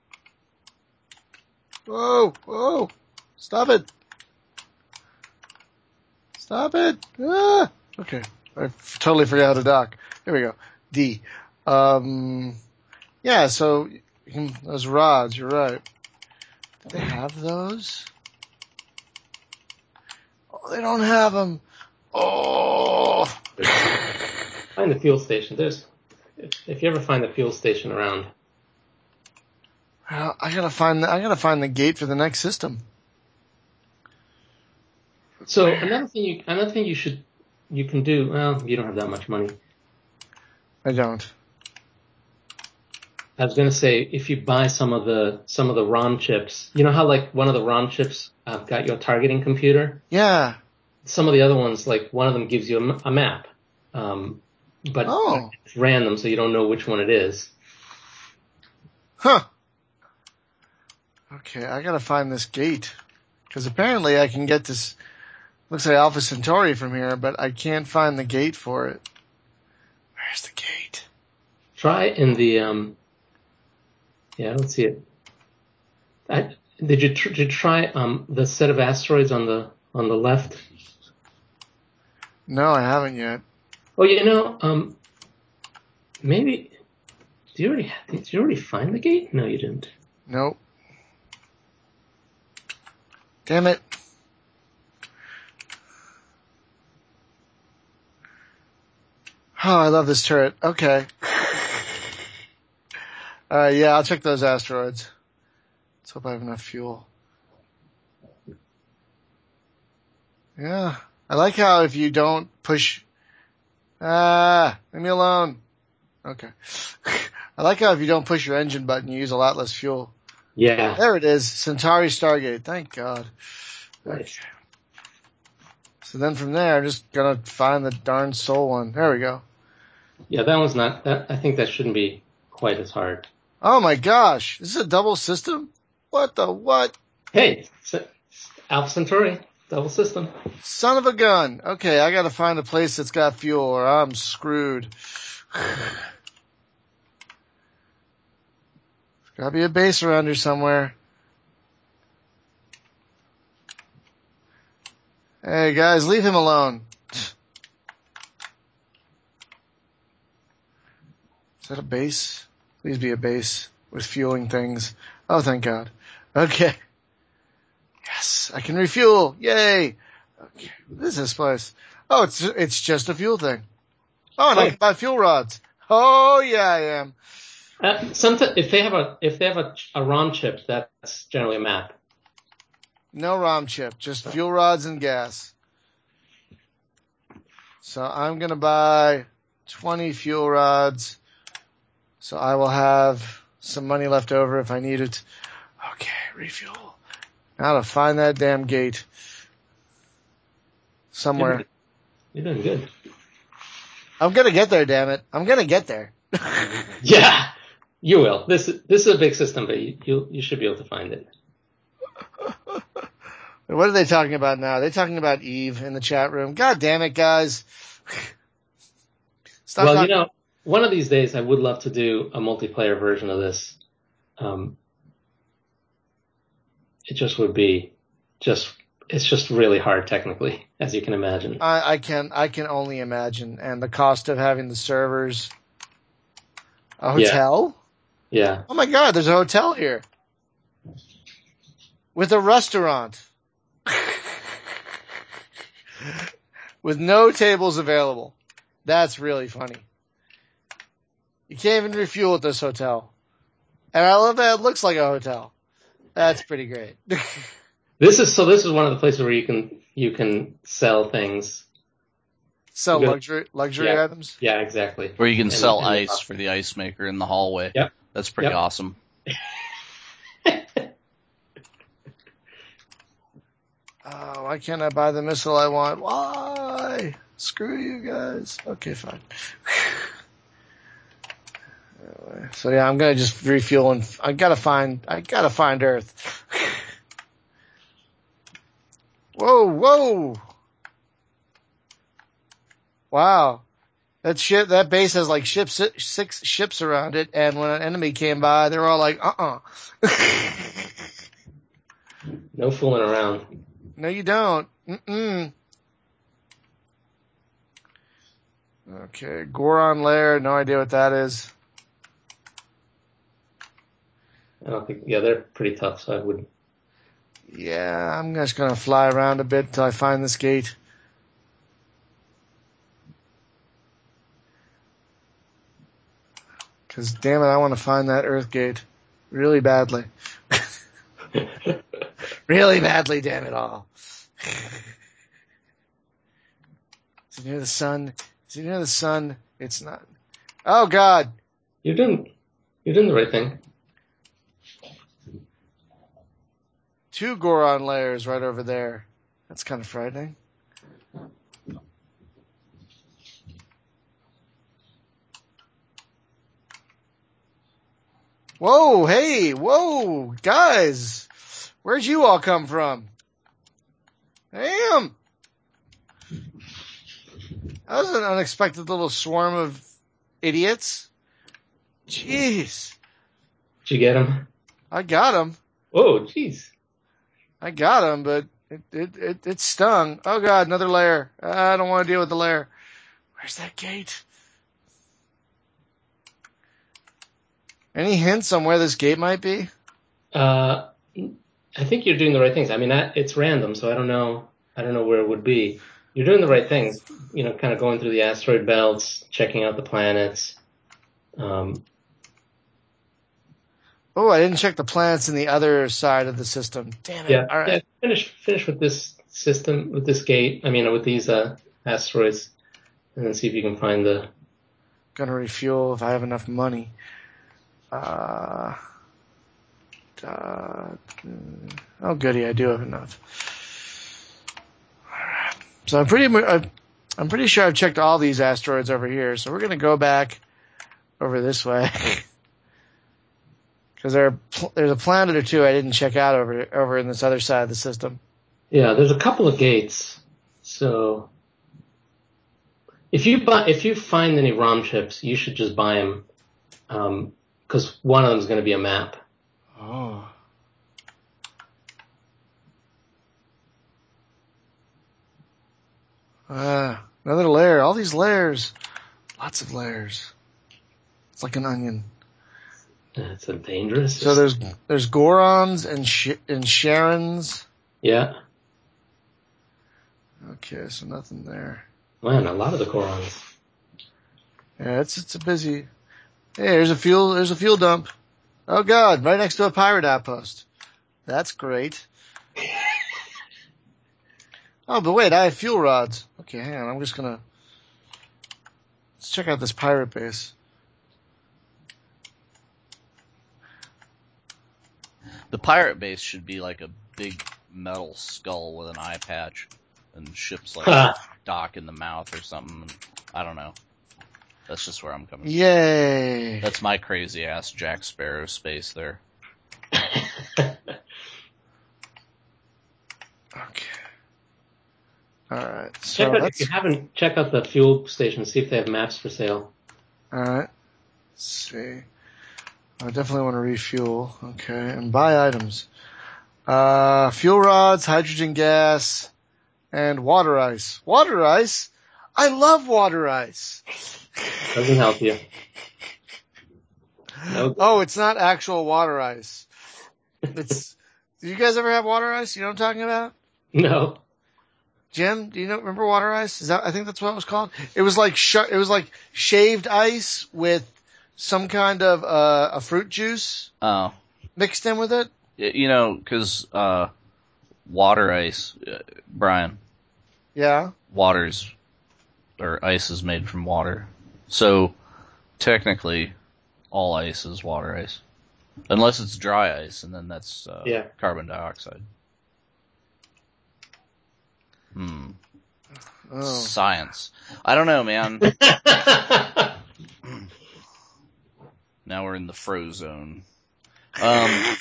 Whoa! Whoa! Stop it! Stop it! Ah! Okay. I f- totally forgot how to dock. Here we go. D. Um, yeah, so you can, those rods, you're right. Do they have those? Oh, they don't have them. Oh! Find the fuel station. There's, if, if you ever find the fuel station around. Well, I gotta find the, I gotta find the gate for the next system. So another thing you, another thing you should, you can do, well, you don't have that much money. I don't. I was gonna say, if you buy some of the, some of the ROM chips, you know how like one of the ROM chips uh, got your targeting computer? Yeah. Some of the other ones, like one of them gives you a, m- a map. Um, but Oh. it's random, so you don't know which one it is. Huh. Okay, I gotta find this gate. Cause apparently I can get this, looks like Alpha Centauri from here, but I can't find the gate for it. Where's the gate? Try in the, um, yeah, I don't see it. I, did you, tr- did you try, um, the set of asteroids on the, on the left? No, I haven't yet. Oh, you know, um, maybe, did you already, did you already find the gate? No, you didn't. Nope. Damn it. Oh, I love this turret. Okay. Alright, yeah, I'll check those asteroids. Let's hope I have enough fuel. Yeah. I like how if you don't push, ah, leave me alone. Okay. I like how if you don't push your engine button, you use a lot less fuel. Yeah. There it is. Centauri Stargate. Thank God. Nice. Okay. So then from there, I'm just gonna find the darn soul one. There we go. Yeah, that one's not, that, I think that shouldn't be quite as hard. Oh my gosh. This is a double system? What the what? Hey, C- Alpha Centauri, double system. Son of a gun. Okay, I gotta find a place that's got fuel or I'm screwed. There's gotta be a base around here somewhere. Hey guys, leave him alone. Is that a base? Please be a base with fueling things. Oh, thank God. Okay. Yes, I can refuel. Yay. Okay, what is this place? Oh, it's it's just a fuel thing. Oh, and I can buy fuel rods. Oh yeah, I am. Uh, sometimes if they have a if they have a, a ROM chip, that's generally a map. No ROM chip, just fuel rods and gas. So I'm gonna buy twenty fuel rods. So I will have some money left over if I need it. Okay, refuel. Now to find that damn gate. Somewhere. You're doing good. I'm gonna get there, damn it. I'm gonna get there. Yeah, you will. This this is a big system, but you you, you should be able to find it. What are they talking about now? They're talking about Eve in the chat room. God damn it, guys. Stop well, talking. you know, one of these days I would love to do a multiplayer version of this. Um, it just would be just, it's just really hard technically, as you can imagine. I, I can, I can only imagine. And the cost of having the servers. A hotel? Yeah. yeah. Oh my God, there's a hotel here. With a restaurant. With no tables available. That's really funny. You can't even refuel at this hotel. And I love that it looks like a hotel. That's pretty great. This is, so this is one of the places where you can, you can sell things. Sell Good. luxury, luxury Yeah. items? Yeah, exactly. Or you can And- sell and- ice for the ice maker in the hallway. Yep. That's pretty Yep. awesome. Oh, why can't I buy the missile I want? Why? Screw you guys. Okay, fine. Anyway, so yeah, I'm gonna just refuel and I gotta find, I gotta find Earth. Whoa, whoa! Wow. That ship, that base has like ships, six ships around it, and when an enemy came by, they were all like, uh-uh. No fooling around. No, you don't. Mm-mm. Okay, Goron Lair, no idea what that is. I don't think, yeah, they're pretty tough, so I would. Yeah, I'm just gonna fly around a bit till I find this gate. Cause damn it, I want to find that Earth gate. Really badly. Really badly, damn it all. Is it near the sun? Is it near the sun? It's not. Oh God. You're doing, you're doing the right thing. Two Goron layers right over there. That's kind of frightening. Whoa, hey, whoa, guys. Where'd you all come from? Damn. That was an unexpected little swarm of idiots. Jeez. Did you get him? I got him. Oh, jeez. I got him, but it, it, it, it stung. Oh God, another layer. I don't want to deal with the layer. Where's that gate? Any hints on where this gate might be? Uh, I think you're doing the right things. I mean, that, it's random, so I don't know. I don't know where it would be. You're doing the right things. You know, kind of going through the asteroid belts, checking out the planets. Um, Oh, I didn't check the planets in the other side of the system. Damn it. yeah, All right. yeah. Finish, finish with this system, with this gate. I mean, with these uh, asteroids, and then see if you can find the. Gonna refuel if I have enough money. Uh, uh, oh goody, I do have enough. Alright. So I'm pretty, I'm pretty sure I've checked all these asteroids over here. So we're gonna go back over this way. Cause there, there's a planet or two I didn't check out over, over in this other side of the system. Yeah, there's a couple of gates. So if you buy, if you find any ROM chips, you should just buy them. Um, cause one of them is going to be a map. Oh. Ah, another layer. All these layers. Lots of layers. It's like an onion. It's a dangerous. So there's, there's Gorons and Sh- and Sharons. Yeah. Okay, so nothing there. Man, a lot of the Gorons. Yeah, it's, it's a busy. Hey, there's a fuel, there's a fuel dump. Oh God, right next to a pirate outpost. That's great. Oh, but wait, I have fuel rods. Okay, hang on, I'm just gonna, let's check out this pirate base. The pirate base should be like a big metal skull with an eye patch, and ships like Ha. dock in the mouth or something. I don't know. That's just where I'm coming from. Yay! That's my crazy ass Jack Sparrow space there. All right. So Check out, that's if you haven't, check out the fuel station, see if they have maps for sale. all right. Let's see. I definitely want to refuel. Okay, and buy items. Uh, fuel rods, hydrogen gas, and water ice. Water ice? I love water ice. Doesn't help you. No. Oh, it's not actual water ice. It's. Did you guys ever have water ice? You know what I'm talking about? No. Jim, do you know? Remember water ice? Is that? I think that's what it was called. It was like sh- it was like shaved ice with some kind of uh, a fruit juice Oh, mixed in with it. y- you know, because uh, water ice, uh, Brian, Yeah. water's or ice is made from water, so technically, all ice is water ice, unless it's dry ice, and then that's uh, Yeah. carbon dioxide. Hmm. Oh. Science. I don't know, man. Now we're in the froze zone. Um,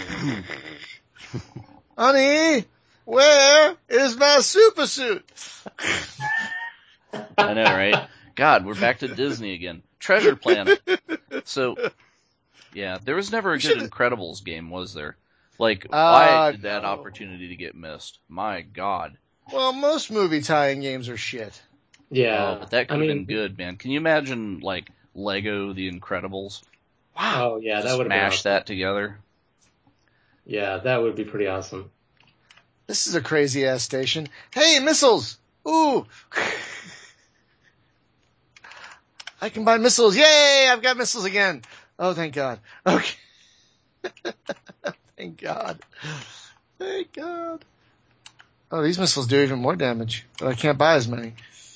Honey, where is my super suit? I know, right? God, we're back to Disney again. Treasure Planet. So, yeah, there was never a We good should've- Incredibles game, was there? Like, Uh, why did that no. opportunity to get missed? My God. Well, most movie tie-in games are shit. Yeah. Oh, but that could I have mean, been good, man. Can you imagine, like, Lego The Incredibles? Wow. Oh, yeah, that Just would have been mash awesome. that together. Yeah, that would be pretty awesome. This is a crazy ass station. Hey, missiles! Ooh! I can buy missiles. Yay! I've got missiles again. Oh, thank God. Okay. Thank God. Thank God. Oh, these missiles do even more damage, but I can't buy as many.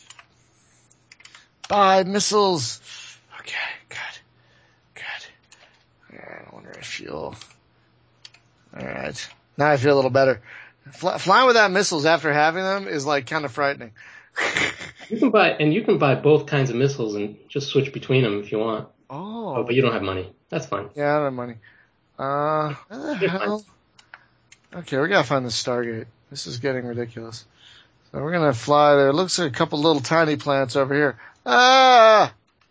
Buy missiles. Okay, good. Good. I don't want to refuel. Alright. Now I feel a little better. Fly, flying without missiles after having them is like kind of frightening. You can buy, and you can buy both kinds of missiles and just switch between them if you want. Oh. Oh, but you don't have money. That's fine. Yeah, I don't have money. Uh, where the You're fine. hell? Okay, we gotta find the Stargate. This is getting ridiculous. So we're gonna fly there. It looks like a couple little tiny planets over here. Ah!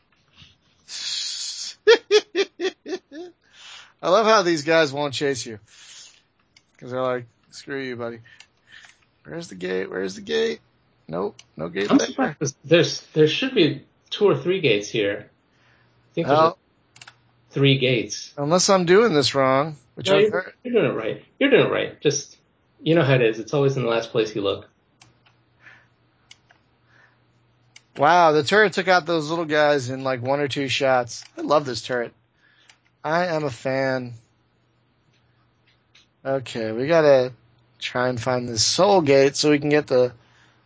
I love how these guys won't chase you. Cause they're like, screw you, buddy. Where's the gate? Where's the gate? Nope, no gate I'm there. surprised. 'Cause There's there should be two or three gates here. I think there's Well, like three gates. unless I'm doing this wrong, which No, I've you're, heard. you're doing it right. You're doing it right. Just you know how it is. It's always in the last place you look. Wow, the turret took out those little guys in like one or two shots. I love this turret. I am a fan. Okay, we gotta try and find this soul gate so we can get the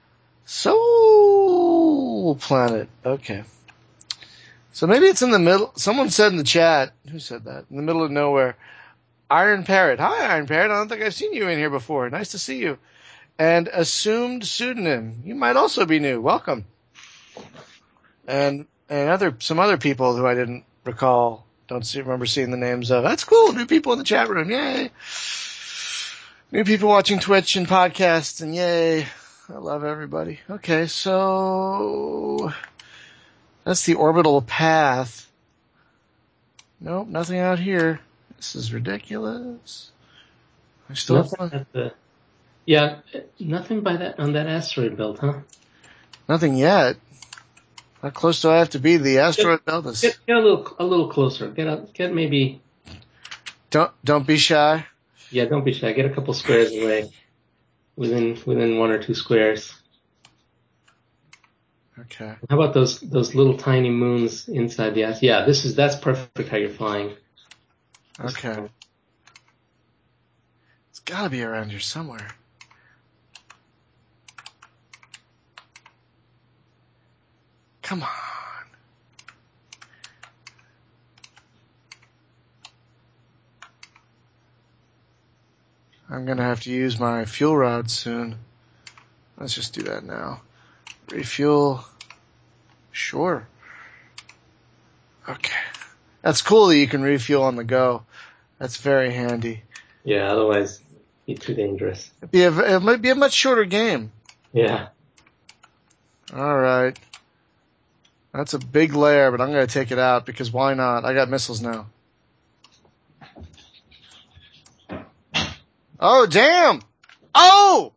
soul planet. Okay. So maybe it's in the middle. Someone said in the chat, who said that? In the middle of nowhere. Iron Parrot. Hi, Iron Parrot. I don't think I've seen you in here before. Nice to see you. And assumed pseudonym. You might also be new. Welcome. And and other some other people who I didn't recall. Don't see, remember seeing the names of. That's cool. New people in the chat room. Yay. New people watching Twitch and podcasts. And yay. I love everybody. Okay, so that's the orbital path. Nope, nothing out here. This is ridiculous. I still Nothing have at the, yeah, nothing by that on that asteroid belt, huh? nothing yet. How close do I have to be to the asteroid belt? Is- Get, get a little a little closer. Get up. Get maybe. Don't don't be shy. Yeah, don't be shy. Get a couple squares away. Within within one or two squares. Okay. How about those those little tiny moons inside the asteroid? Yeah, this is that's perfect how you're flying. Okay. It's got to be around here somewhere. Come on. I'm going to have to use my fuel rod soon. Let's just do that now. Refuel. Sure. Okay. That's cool that you can refuel on the go. That's very handy. Yeah, otherwise it'd be too dangerous. It'd be a, it might be a much shorter game. Yeah. All right. That's a big layer, but I'm going to take it out because why not? I got missiles now. Oh, damn! Oh!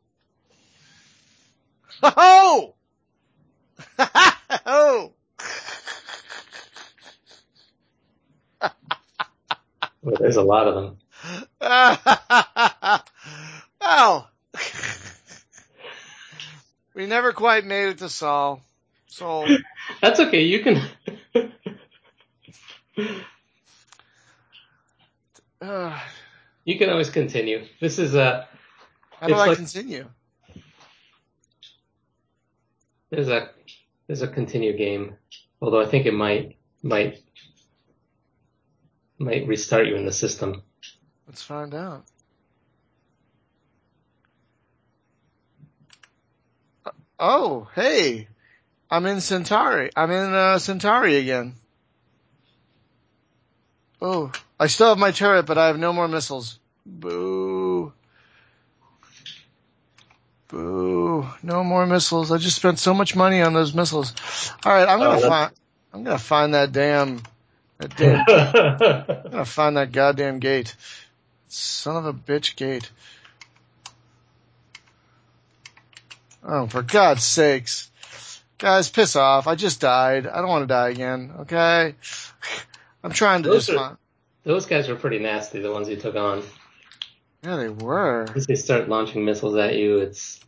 Oh! Oh! Well, there's a lot of them. Oh! We never quite made it to Sol. Sol. That's okay. You can. Uh, You can always continue. This is a. how do It's I like- continue? There's a there's a continue game, although I think it might might might restart you in the system. Let's find out. Oh, hey. I'm in Centauri. I'm in uh, Centauri again. Oh, I still have my turret, but I have no more missiles. Boo. Boo. No more missiles. I just spent so much money on those missiles. All right, I'm gonna Oh, find. I'm gonna find that damn. That damn. I'm gonna find that goddamn gate. Son of a bitch gate. Oh, for God's sakes. Guys, piss off. I just died. I don't want to die again, okay? I'm trying to Those just are- find. Those guys were pretty nasty, the ones you took on. Yeah, they were. Once they start launching missiles at you, it's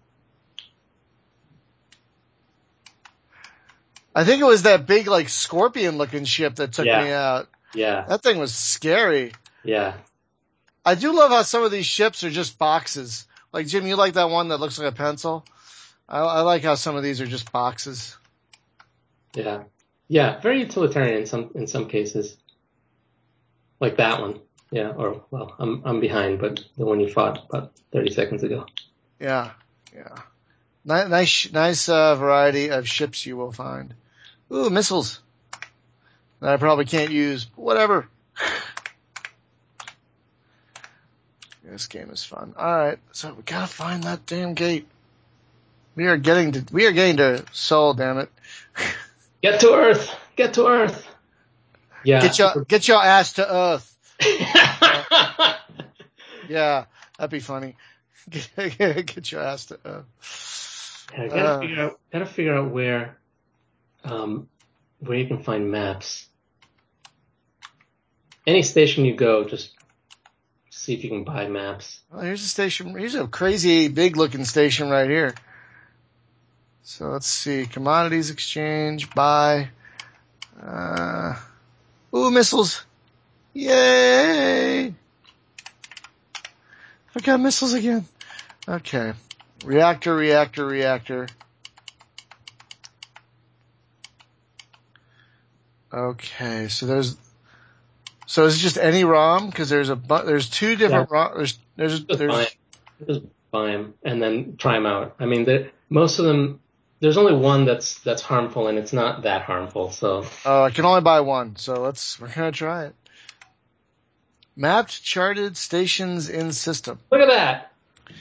I think it was that big, like, scorpion looking ship that took Yeah. me out. yeah, That thing was scary. yeah. I do love how some of these ships are just boxes. Like, Jim, you like that one that looks like a pencil? I, I like how some of these are just boxes. Yeah. Yeah, very utilitarian in some in some cases. Like that one. Yeah, or well, I'm I'm behind, but the one you fought about thirty seconds ago. Yeah, yeah. Nice, nice, nice uh, variety of ships you will find. Ooh, missiles that I probably can't use. Whatever. This game is fun. All right, so we gotta find that damn gate. We are getting to we are getting to Sol, damn it. Get to Earth! Get to Earth! Yeah. Get your get your ass to Earth. Yeah, that'd be funny. Get, get your ass to Earth. Yeah, I gotta Uh, figure out gotta figure out where um where you can find maps. Any station you go, just see if you can buy maps. Well, here's a station. Here's a crazy big looking station right here. So let's see. Commodities exchange, buy. Uh, ooh, missiles. Yay. I got missiles again. Okay. Reactor, reactor, reactor. Okay, so there's, so is it just any ROM? Cause there's a, bu- there's two different Yeah. ROM, there's, there's, Just buy there's, 'em. Just buy them and then try them out. I mean, the- most of them. There's only one that's that's harmful, and it's not that harmful. So oh, I can only buy one. So let's, we're gonna try it. Mapped charted stations in system. look at that.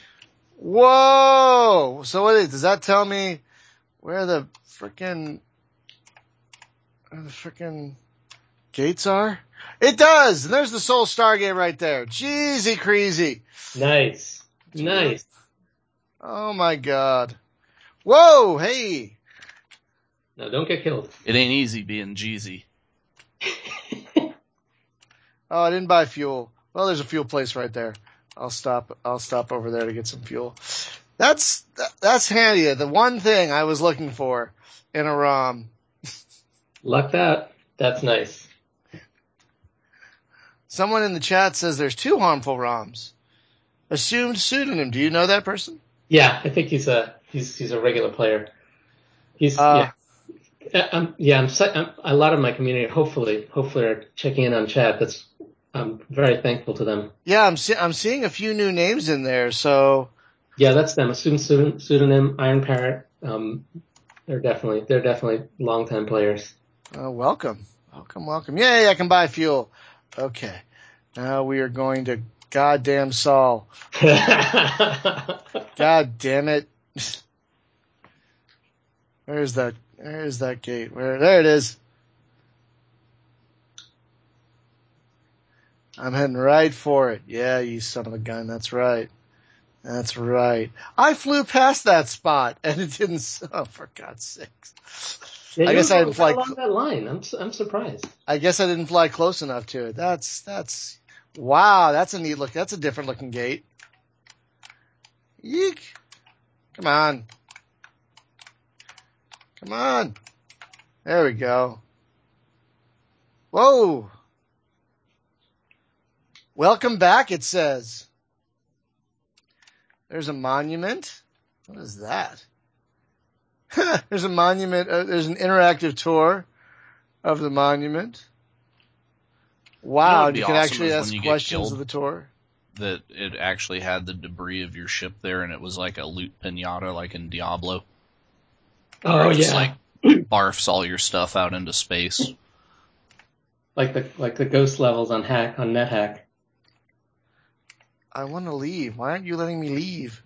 Whoa! So what is, does that tell me where the frickin', where the frickin' gates are? It does! And there's the Soul Stargate right there. Jeezy crazy. Nice, nice. Oh my god. Whoa! Hey! No, don't get killed. It ain't easy being Jeezy. Oh, I didn't buy fuel. Well, there's a fuel place right there. I'll stop, I'll stop over there to get some fuel. That's, that, that's handy. The one thing I was looking for in a ROM. Lucked out. That's nice. Someone in the chat says there's two harmful ROMs. Assumed pseudonym. Do you know that person? Yeah, I think he's a he's he's a regular player. He's Uh, yeah. I'm, yeah, I'm, si- I'm a lot of my community. Hopefully, hopefully are checking in on chat. That's I'm very thankful to them. Yeah, I'm see- I'm seeing a few new names in there. So Yeah, that's them. A student pseudonym, pseudonym Iron Parrot. Um, they're definitely they're definitely longtime players. uh, welcome, welcome, welcome. Yay! I can buy fuel. Okay, now we are going to goddamn Sol. God damn it! Where's that? Where's that gate? Where? There it is. I'm heading right for it. Yeah, you son of a gun. That's right. That's right. I flew past that spot and it didn't. Oh, for God's sakes! Yeah, I you guess were I didn't fly. along that line. I'm I'm surprised. I guess I didn't fly close enough to it. That's that's. Wow, that's a neat look. That's a different looking gate. Yeek! Come on. Come on. There we go. Whoa. Welcome back, it says. There's a monument. What is that? There's a monument. Uh, there's an interactive tour of the monument. Wow, you, know you can awesome actually ask questions of the tour. That it actually had the debris of your ship there, and it was like a loot pinata, like in Diablo. Oh it just, yeah, like barfs all your stuff out into space. Like the like the ghost levels on hack on NetHack. I want to leave. Why aren't you letting me leave?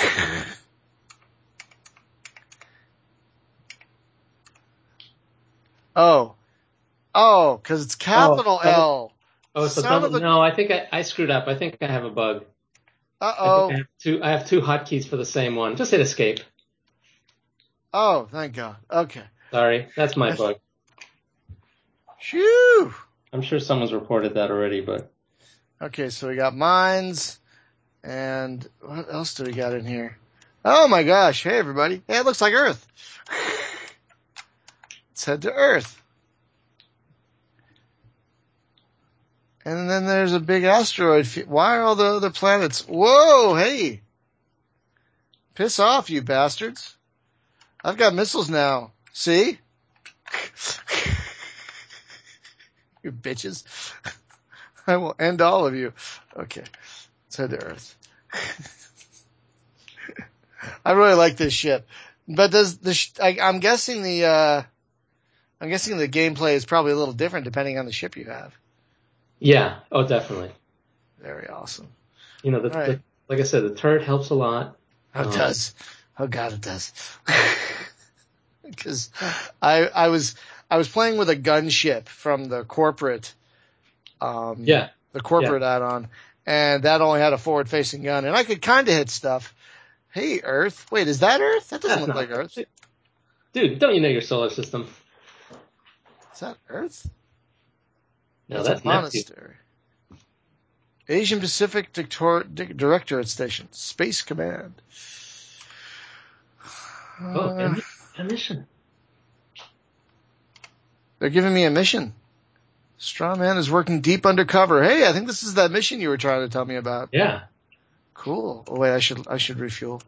oh. Oh, because it's capital oh, L. Oh, so Son double, of a... no, I think I, I screwed up. I think I have a bug. Uh-oh. I, I have two, I have two hotkeys for the same one. Just hit escape. Oh, thank God. Okay. Sorry, that's my bug. Phew. I'm sure someone's reported that already, but. Okay, so we got mines, and what else do we got in here? Oh my gosh. Hey, everybody. Hey, it looks like Earth. Let's head to Earth. And then there's a big asteroid. Why are all the other planets? Whoa, hey. Piss off, you bastards. I've got missiles now. See? You bitches. I will end all of you. Okay. Let's head to Earth. I really like this ship. But does the, sh- I, I'm guessing the, uh, I'm guessing the gameplay is probably a little different depending on the ship you have. Yeah. Oh, definitely. Very awesome. You know, the, right. the, like I said, the turret helps a lot. Oh, it um, does. Oh God, it does. Because I, I was, I was playing with a gunship from the corporate, um, yeah, the corporate yeah. add-on, and that only had a forward-facing gun, and I could kind of hit stuff. Hey, Earth. Wait, is that Earth? That doesn't That's look not, like Earth. Dude, don't you know your solar system? Is that Earth? No, that's, that's monastery. Asian Pacific Dictor- Directorate Station, Space Command. Oh, Uh, a mission. They're giving me a mission. Strawman is working deep undercover. Hey, I think this is that mission you were trying to tell me about. Yeah. Cool. Oh wait, I should I should refuel.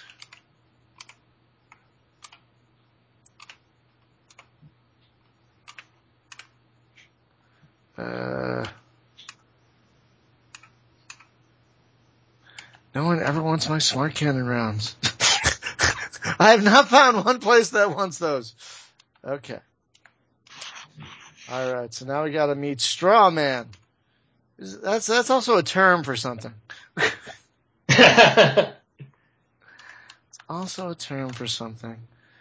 Uh, no one ever wants my smart cannon rounds. I have not found one place that wants those. Okay. All right. So now we got to meet Strawman. That's that's also a term for something. It's also a term for something.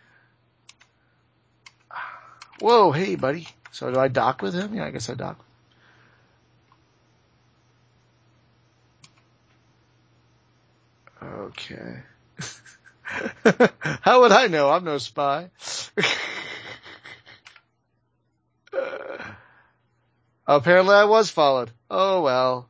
Whoa, hey, buddy. So do I dock with him? Yeah, I guess I dock. Okay. How would I know? I'm no spy. uh, apparently I was followed. Oh, well.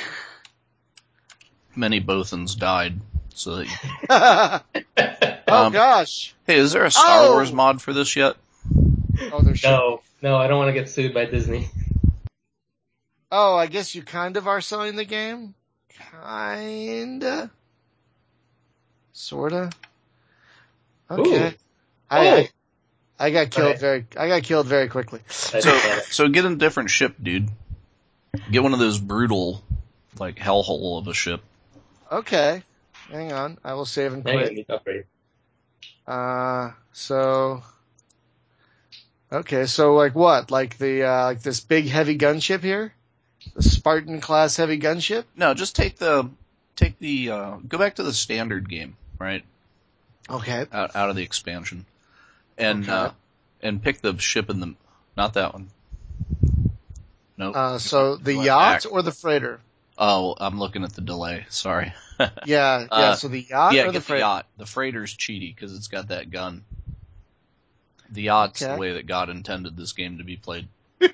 Many Bothans died, so that you... oh, um, gosh. Hey, is there a Star oh! Wars mod for this yet? Oh, there should No, be. no, I don't want to get sued by Disney. Oh, I guess you kind of are selling the game? Kinda? Sorta? Okay. Ooh. I, oh. I I got killed right. very I got killed very quickly. So so get a different ship, dude. Get one of those brutal, like hellhole of a ship. Okay. Hang on. I will save and quit. Upgrade. Uh so Okay, so like what? Like the uh like this big heavy gunship here? The Spartan class heavy gunship? No, just take the take the uh go back to the standard game, right? Okay. Out out of the expansion. and Okay. uh, and pick the ship in the not that one. No. Nope. Uh, so the went yacht back. or the freighter? Oh, I'm looking at the delay. Sorry. Yeah, yeah. Uh, So the yacht yeah, or the get the freighter? yacht. The freighter's cheaty because it's got that gun. The yacht's Okay. the way that God intended this game to be played.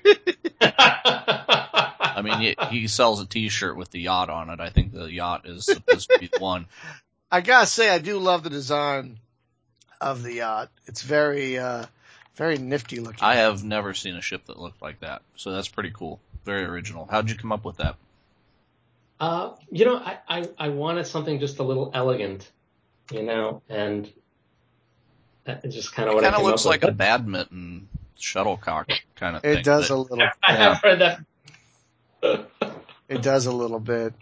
I mean, he, he sells a T-shirt with the yacht on it. I think the yacht is supposed to be the one. I gotta say, I do love the design of the yacht. It's very, uh, very nifty looking. I have never seen a ship that looked like that, so that's pretty cool. Very original. How'd you come up with that? Uh, you know, I, I, I wanted something just a little elegant, you know, and that is just kind of what I Kind of came looks up like with. a badminton shuttlecock kind of thing. It does but- a little. I have heard that. It does a little bit.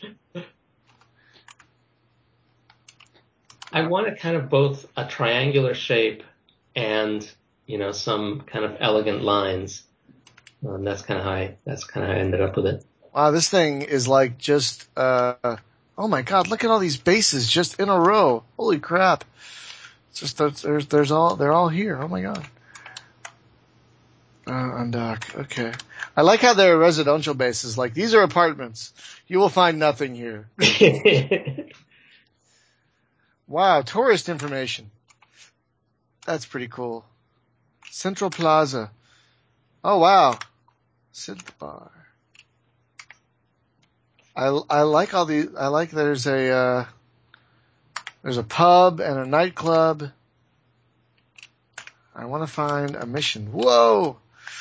I wanted kind of both a triangular shape and, you know, some kind of elegant lines. Um, that's kind of how I, that's kind of how I ended up with it. Wow, this thing is like just. Uh, oh my God! Look at all these bases just in a row. Holy crap! It's just there's there's, there's all they're all here. Oh my God. Uh, undock. Okay. I like how they're residential bases. Like these are apartments. You will find nothing here. Wow, tourist information. That's pretty cool. Central Plaza. Oh wow. Synth bar. I, I like all the, I like there's a, uh, there's a pub and a nightclub. I want to find a mission. Whoa!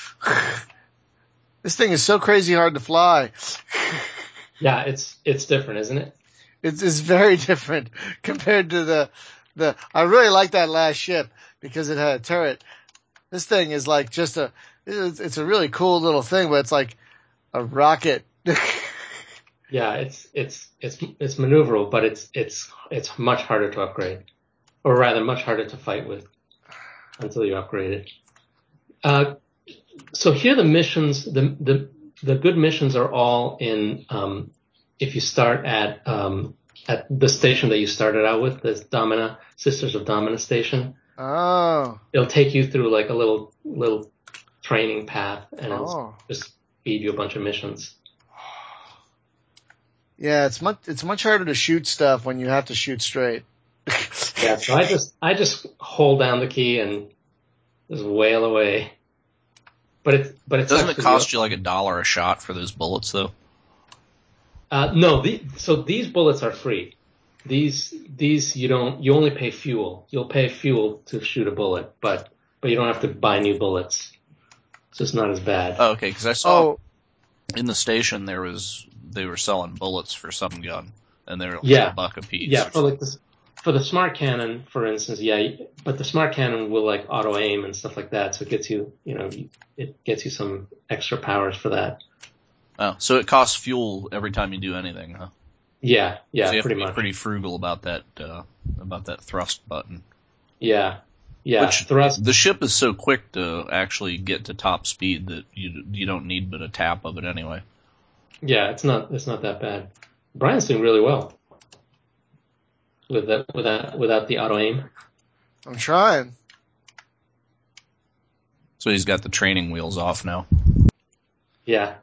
This thing is so crazy hard to fly. Yeah, it's, it's different, isn't it? It's, it's very different compared to the, the, I really like that last ship because it had a turret. This thing is like just a, it's, it's a really cool little thing, but it's like a rocket. Yeah, it's, it's, it's, it's maneuverable, but it's, it's, it's much harder to upgrade, or rather much harder to fight with until you upgrade it. Uh, so here the missions, the, the, the good missions are all in, um, if you start at, um, at the station that you started out with, the Domina, Sisters of Domina station. Oh. It'll take you through like a little, little training path and it'll Oh. just feed you a bunch of missions. Yeah, it's much, it's much harder to shoot stuff when you have to shoot straight. Yeah, so I just, I just hold down the key and just wail away. But it's, but it's Doesn't it actually- cost you like a dollar a shot for those bullets though? Uh, no, the, so these bullets are free. These, these you don't, you only pay fuel. You'll pay fuel to shoot a bullet, but, but you don't have to buy new bullets. So it's not as bad. Oh, okay, because I saw Oh, in the station there was they were selling bullets for some gun, and they were like Yeah. a buck a piece. Yeah, or for like this, for the smart cannon, for instance, yeah, but the smart cannon will like auto aim and stuff like that, so it gets you, you know, it gets you some extra powers for that. Oh, so it costs fuel every time you do anything, huh? Yeah, yeah, so you have pretty to be much. pretty frugal about that uh, about that thrust button. Yeah, yeah. Which Thrust. the ship is so quick to actually get to top speed that you you don't need but a tap of it anyway. Yeah, it's not it's not that bad. Brian's doing really well with that without without the auto aim. I'm trying. So he's got the training wheels off now. Yeah.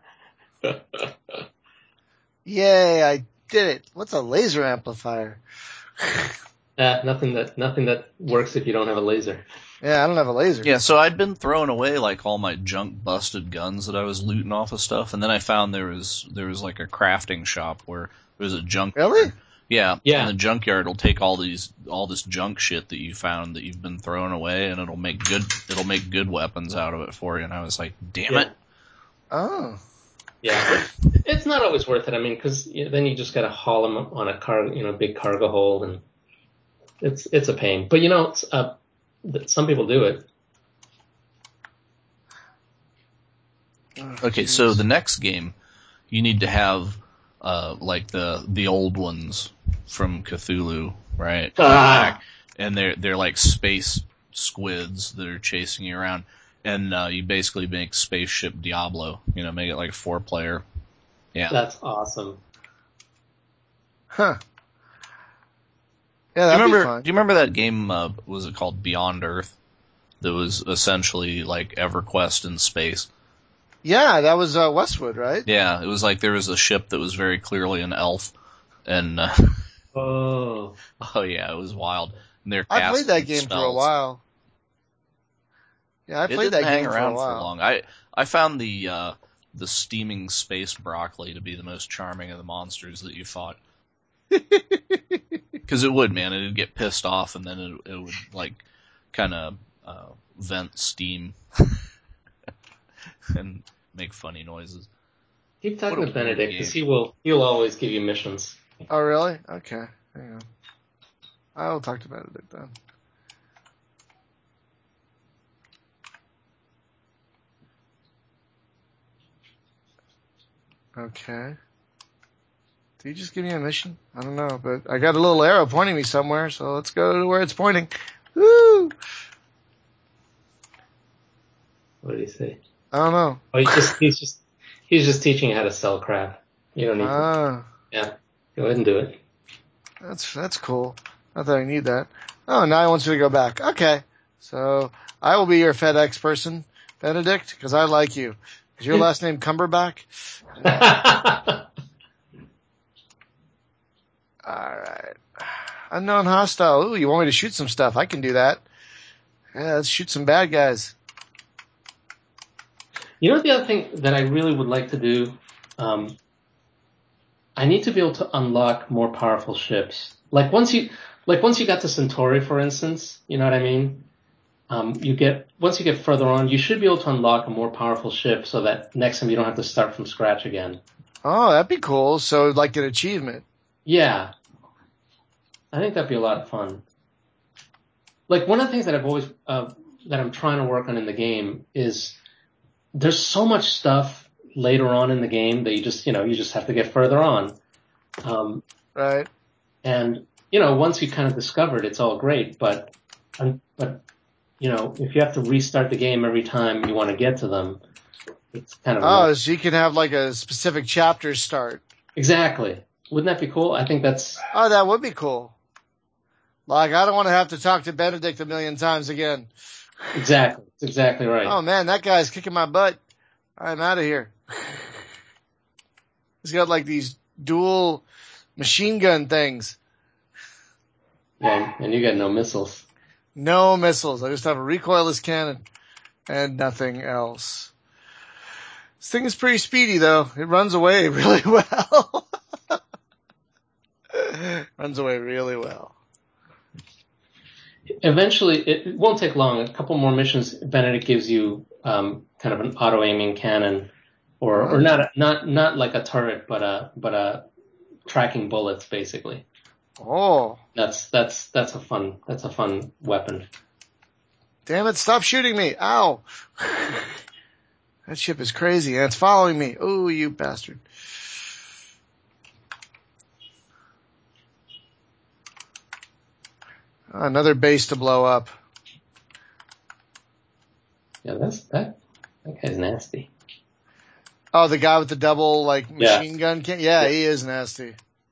Yay, I did it. What's a laser amplifier? Uh, nothing that nothing that works if you don't have a laser. Yeah, I don't have a laser. Yeah, so I'd been throwing away like all my junk busted guns that I was looting off of stuff, and then I found there was there was like a crafting shop where there was a junk. Really? Yeah, Yeah. And the junkyard will take all these all this junk shit that you found that you've been throwing away, and it'll make good it'll make good weapons out of it for you. And I was like, damn Yeah. it. Oh. Yeah, it's not always worth it. I mean, because then you just got to haul them on a car, you know, big cargo hold, and it's it's a pain. But you know, it's, uh, some people do it. Oh, Okay, geez. so the next game, you need to have uh, like the the old ones from Cthulhu, right? Ah. And they're they're like space squids that are chasing you around, and uh, you basically make Spaceship Diablo. You know, make it like a four player. Yeah. That's awesome. Huh. Yeah, Do you that'd remember? be fun. Do you remember that game? Uh, was it called Beyond Earth? that was essentially like EverQuest in space. Yeah, that was uh, Westwood, right? Yeah, it was like there was a ship that was very clearly an elf, and uh, Oh, oh yeah, it was wild. And they're I played that casting game for a spells. while. Yeah, I It played didn't that hang game for a around for while. long. I I found the uh, the steaming space broccoli to be the most charming of the monsters that you fought. Because it would, man. It'd get pissed off, and then it, it would like kind of uh, vent steam and make funny noises. keep talking What a to weird Benedict game. because he will he'll always give you missions. Oh, really? Okay. Hang on. I'll talk to Benedict then. Okay. Did he just give me a mission? I don't know, but I got a little arrow pointing me somewhere, so let's go to where it's pointing. Woo! What did he say? I don't know. Oh, he's just he's just he's just teaching you how to sell crap. You don't need to. Ah, Yeah, go ahead and do it. that's that's cool. Not that I need that. Oh, now he wants me to go back. Okay, so I will be your FedEx person, Benedict, because I like you. Is your last name Cumberbatch? All right. Unknown hostile. Ooh, you want me to shoot some stuff? I can do that. Yeah, let's shoot some bad guys. You know the other thing that I really would like to do? Um, I need to be able to unlock more powerful ships. Like once you, like once you got to Centauri, for instance, you know what I mean? Um, you get, once you get further on, you should be able to unlock a more powerful ship so that next time you don't have to start from scratch again. Oh, that'd be cool. So like an achievement. Yeah. I think that'd be a lot of fun. Like one of the things that I've always, uh, that I'm trying to work on in the game is there's so much stuff later on in the game that you just, you know, you just have to get further on. Um, Right. and, you know, once you kind of discover it, it's all great, but, um, but, you know, if you have to restart the game every time you want to get to them, it's kind of annoying. Oh, so you can have like a specific chapter start. Exactly. Wouldn't that be cool? I think that's, Oh, that would be cool. Like, I don't want to have to talk to Benedict a million times again. exactly, it's exactly right. Oh man, that guy's kicking my butt. I'm out of here. He's got like these dual machine gun things. Yeah, and you got no missiles. No missiles. I just have a recoilless cannon and nothing else. This thing is pretty speedy though. It runs away really well. Runs away really well. Eventually, it won't take long. A couple more missions, Benedict gives you um, kind of an auto-aiming cannon, or or not a, not not like a turret, but a but a tracking bullets basically. Oh, That's that's that's a fun that's a fun weapon. damn it! Stop shooting me! Ow! That ship is crazy and it's following me. Oh, you bastard! Another base to blow up. Yeah, that's that that guy's nasty. Oh, the guy with the double like machine Yeah. gun can. Yeah, Yeah. he is nasty.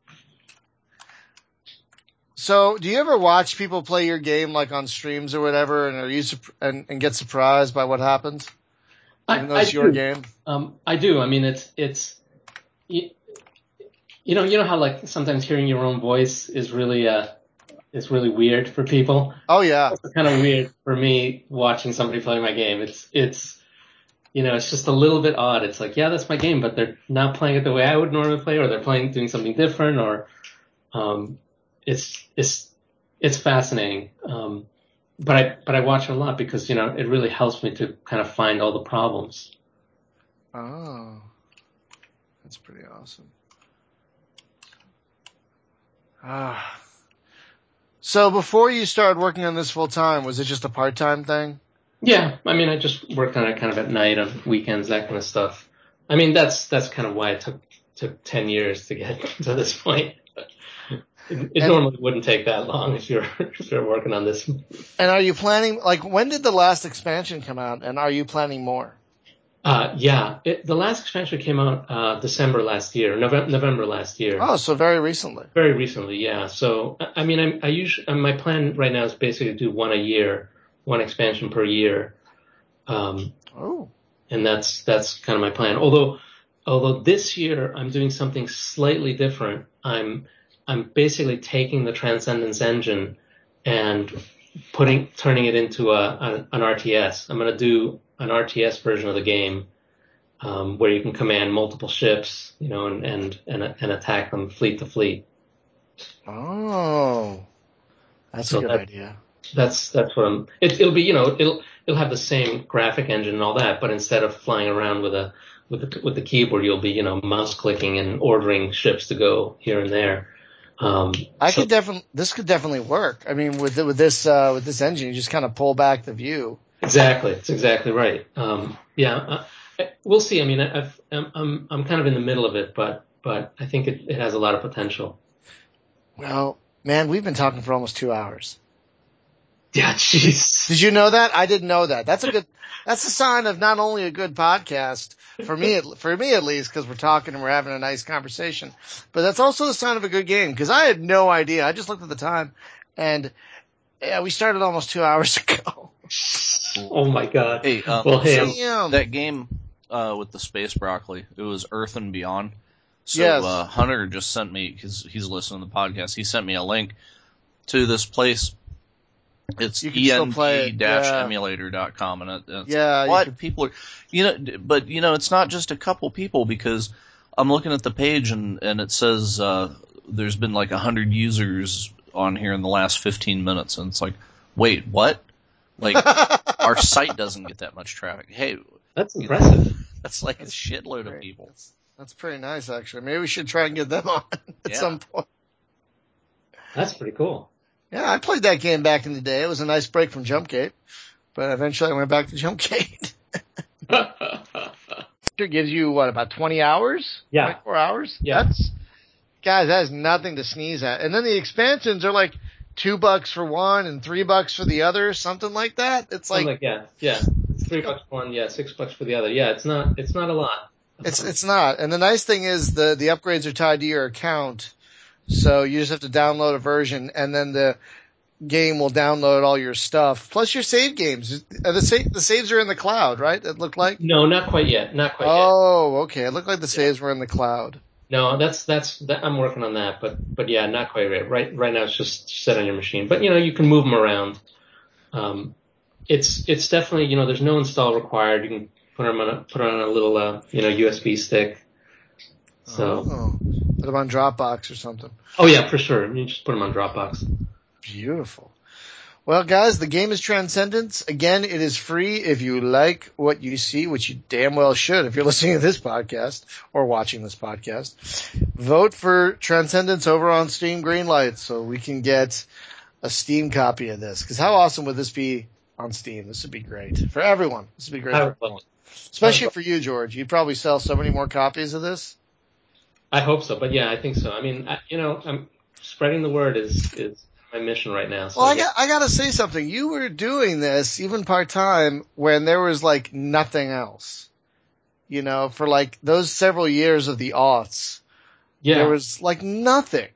So, do you ever watch people play your game like on streams or whatever, and are you sup- and, and get surprised by what happens, even I, though I it's your do. game? Um, I do. I mean, it's it's you, you know you know how like sometimes hearing your own voice is really uh is really weird for people. Oh yeah, It's kind of weird for me watching somebody play my game. It's it's you know it's just a little bit odd. It's like yeah, that's my game, but they're not playing it the way I would normally play, or they're playing doing something different, or um, it's it's it's fascinating. Um, but I but I watch it a lot because you know it really helps me to kind of find all the problems. oh, that's pretty awesome. Ah. So before you started working on this full time, was it just a part time thing? Yeah, I mean I just worked on it kind of at night on weekends, that kind of stuff. I mean that's that's kind of why it took took ten years to get to this point. It, it And- normally wouldn't take that long if you're if you're working on this. And are you planning, like, when did the last expansion come out, and are you planning more? Uh, yeah, it, the last expansion came out uh, December last year, November, November last year. Oh, so very recently. Very recently, yeah. So I I mean, I'm, I usually my plan right now is basically to do one a year one expansion per year. Um, Oh. and that's, that's kind of my plan. Although, although this year I'm doing something slightly different. I'm, I'm basically taking the Transcendence engine and putting, turning it into a, a an R T S. I'm going to do an R T S version of the game, um, where you can command multiple ships, you know, and, and, and, and attack them fleet to fleet. Oh. That's So a good that, idea. That's, that's what I'm, it, it'll be, you know, it'll, it'll have the same graphic engine and all that, but instead of flying around with a, with the, with the keyboard, you'll be, you know, mouse clicking and ordering ships to go here and there. Um, I so, could definitely, this could definitely work. I mean, with, with this, uh, with this engine, you just kind of pull back the view. exactly. It's exactly right. Um, yeah, uh, we'll see. I mean, I've, I'm, I'm, I'm kind of in the middle of it, but, but I think it, it has a lot of potential. Well, man, we've been talking for almost two hours. Yeah, jeez. Did you know that? I didn't know that. That's a good, that's a sign of not only a good podcast, for me, for me at least, because we're talking and we're having a nice conversation, but that's also a sign of a good game, because I had no idea. I just looked at the time, and yeah, we started almost two hours ago. Oh my God. Hey, um, well, hey, so I'm, Damn. that game uh, with the space broccoli, it was Earth and Beyond. So Yes. uh, Hunter just sent me, because he's listening to the podcast, he sent me a link to this place. It's You can still play it, yeah. emulator dot com, and it, it's Yeah, you what can- people are, you know, but you know, it's not just a couple people, because I'm looking at the page and, and it says, uh, there's been like a hundred users on here in the last fifteen minutes, and it's like, wait, what? Like, our site doesn't get that much traffic. Hey, that's impressive. that's like a shitload Great. of people. That's pretty nice, actually. Maybe we should try and get them on at Yeah. some point. That's pretty cool. Yeah, I played that game back in the day. It was a nice break from Jumpgate, but eventually I went back to Jumpgate. It gives you, what, about twenty hours? Yeah. twenty-four hours? Yeah. That's, guys, that is nothing to sneeze at. And then the expansions are like two bucks for one and three bucks for the other, something like that. It's like, like, yeah, yeah. It's three bucks for one, yeah, six bucks for the other. Yeah, it's not, it's not a lot. it's, it's not. And the nice thing is the, the upgrades are tied to your account. So you just have to download a version, and then the game will download all your stuff, plus your save games. Uh, The, sa- the saves are in the cloud, right? It looked like? No, not quite yet. Not quite yet. Oh, okay. It looked like the saves were in the cloud. No, that's, that's, that, I'm working on that, but, but yeah, not quite yet. Right, right now it's just set on your machine, but you know, you can move them around. Um, it's, it's definitely, you know, there's no install required. You can put them on a, put it on a little, uh, you know, U S B stick. So, Oh, put them on Dropbox or something. oh yeah, for sure. You just put them on Dropbox. Beautiful. Well, guys, the game is Transcendence. Again, it is free if you like what you see, which you damn well should if you're listening to this podcast or watching this podcast. Vote for Transcendence over on Steam Greenlight so we can get a Steam copy of this. Because how awesome would this be on Steam? This would be great for everyone. This would be great I for would everyone. love it. Especially for you, George. You'd probably sell so many more copies of this. I hope so, but yeah, I think so. I mean, I, you know, I'm spreading the word is, is my mission right now. So Well, I yeah. got, I gotta say something. You were doing this even part-time when there was like nothing else. You know, for like those several years of the aughts, yeah. there was like nothing.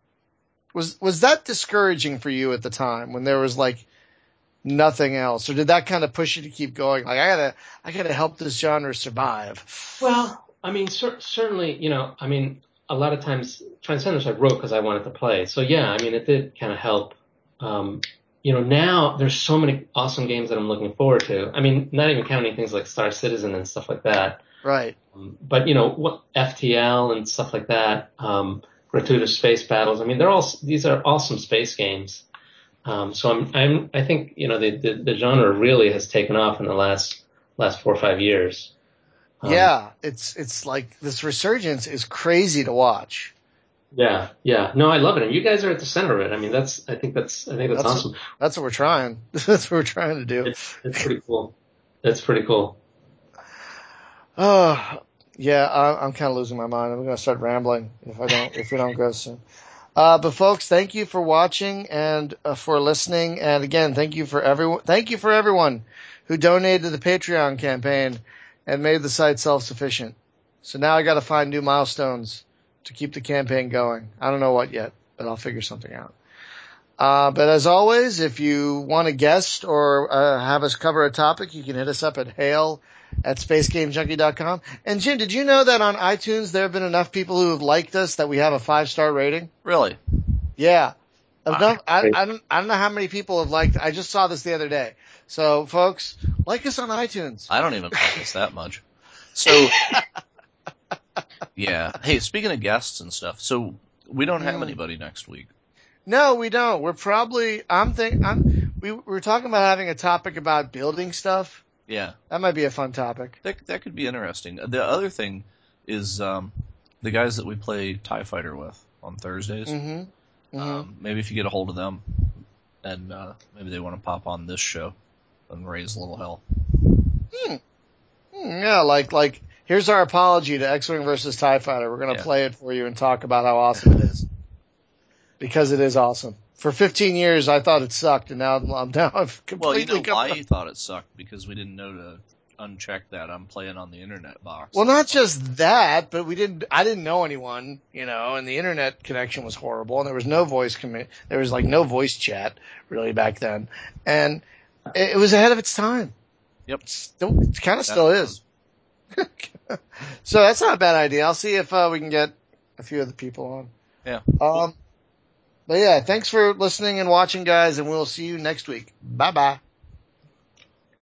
Was, was that discouraging for you at the time when there was like nothing else? Or did that kind of push you to keep going? Like, I gotta, I gotta help this genre survive. Well, I mean, cer- certainly, you know, I mean, a lot of times Transcendence I wrote because I wanted to play. So yeah, I mean, it did kind of help. Um, you know, now there's so many awesome games that I'm looking forward to. I mean, not even counting things like Star Citizen and stuff like that. Right. Um, but you know, what F T L and stuff like that, um, Gratuitous Space Battles. I mean, they're all, these are awesome space games. Um, so I'm, I'm, I think, you know, the, the, the genre really has taken off in the last, last four or five years. Um, Yeah. It's, it's like this resurgence is crazy to watch. Yeah, yeah. No, I love it. And you guys are at the center of it. I mean, that's, I think that's, I think that's, That's awesome. What, that's what we're trying. That's what we're trying to do. It's, it's pretty cool. It's pretty cool. Oh, yeah, I, I'm kind of losing my mind. I'm going to start rambling if I don't, if we don't go soon. Uh, but folks, thank you for watching and uh, for listening. And again, thank you for everyone, thank you for everyone who donated to the Patreon campaign and made the site self-sufficient. So now I got to find new milestones to keep the campaign going. I don't know what yet, but I'll figure something out. Uh, but as always, if you want a guest or uh, have us cover a topic, you can hit us up at hail at space game junkie dot com. And Jim, did you know that on iTunes there have been enough people who have liked us that we have a five-star rating? Really? Yeah. Enough, Ah, I, I don't I don't know how many people have liked. I just saw this the other day. So, folks, like us on iTunes. I don't even like us that much. So, yeah. Hey, speaking of guests and stuff, so we don't have Mm. anybody next week. No, we don't. We're probably. I'm think. I'm. We we were talking about having a topic about building stuff. Yeah, That might be a fun topic. that that could be interesting. The other thing is um, the guys that we play TIE Fighter with on Thursdays. Mm-hmm. Mm-hmm. Um, maybe if you get a hold of them, and uh, maybe they want to pop on this show and raise a little hell. Hmm. Hmm, yeah, like like here's our apology to X-Wing versus TIE Fighter. We're gonna Yeah. play it for you and talk about how awesome it is. Because it is awesome. For fifteen years, I thought it sucked, and now I'm now I've Well, you completely know come why around. you thought it sucked? Because we didn't know to uncheck that I'm playing on the internet box. Well, not just that, but we didn't. I didn't know anyone, you know, and the internet connection was horrible, and there was no voice commi- There was like no voice chat really back then, and it, it was ahead of its time. Yep. It's still, it kind of That still was- is. So that's not a bad idea. I'll see if uh, we can get a few of the people on. Yeah. Um, but yeah, thanks for listening and watching, guys, and we'll see you next week. Bye bye.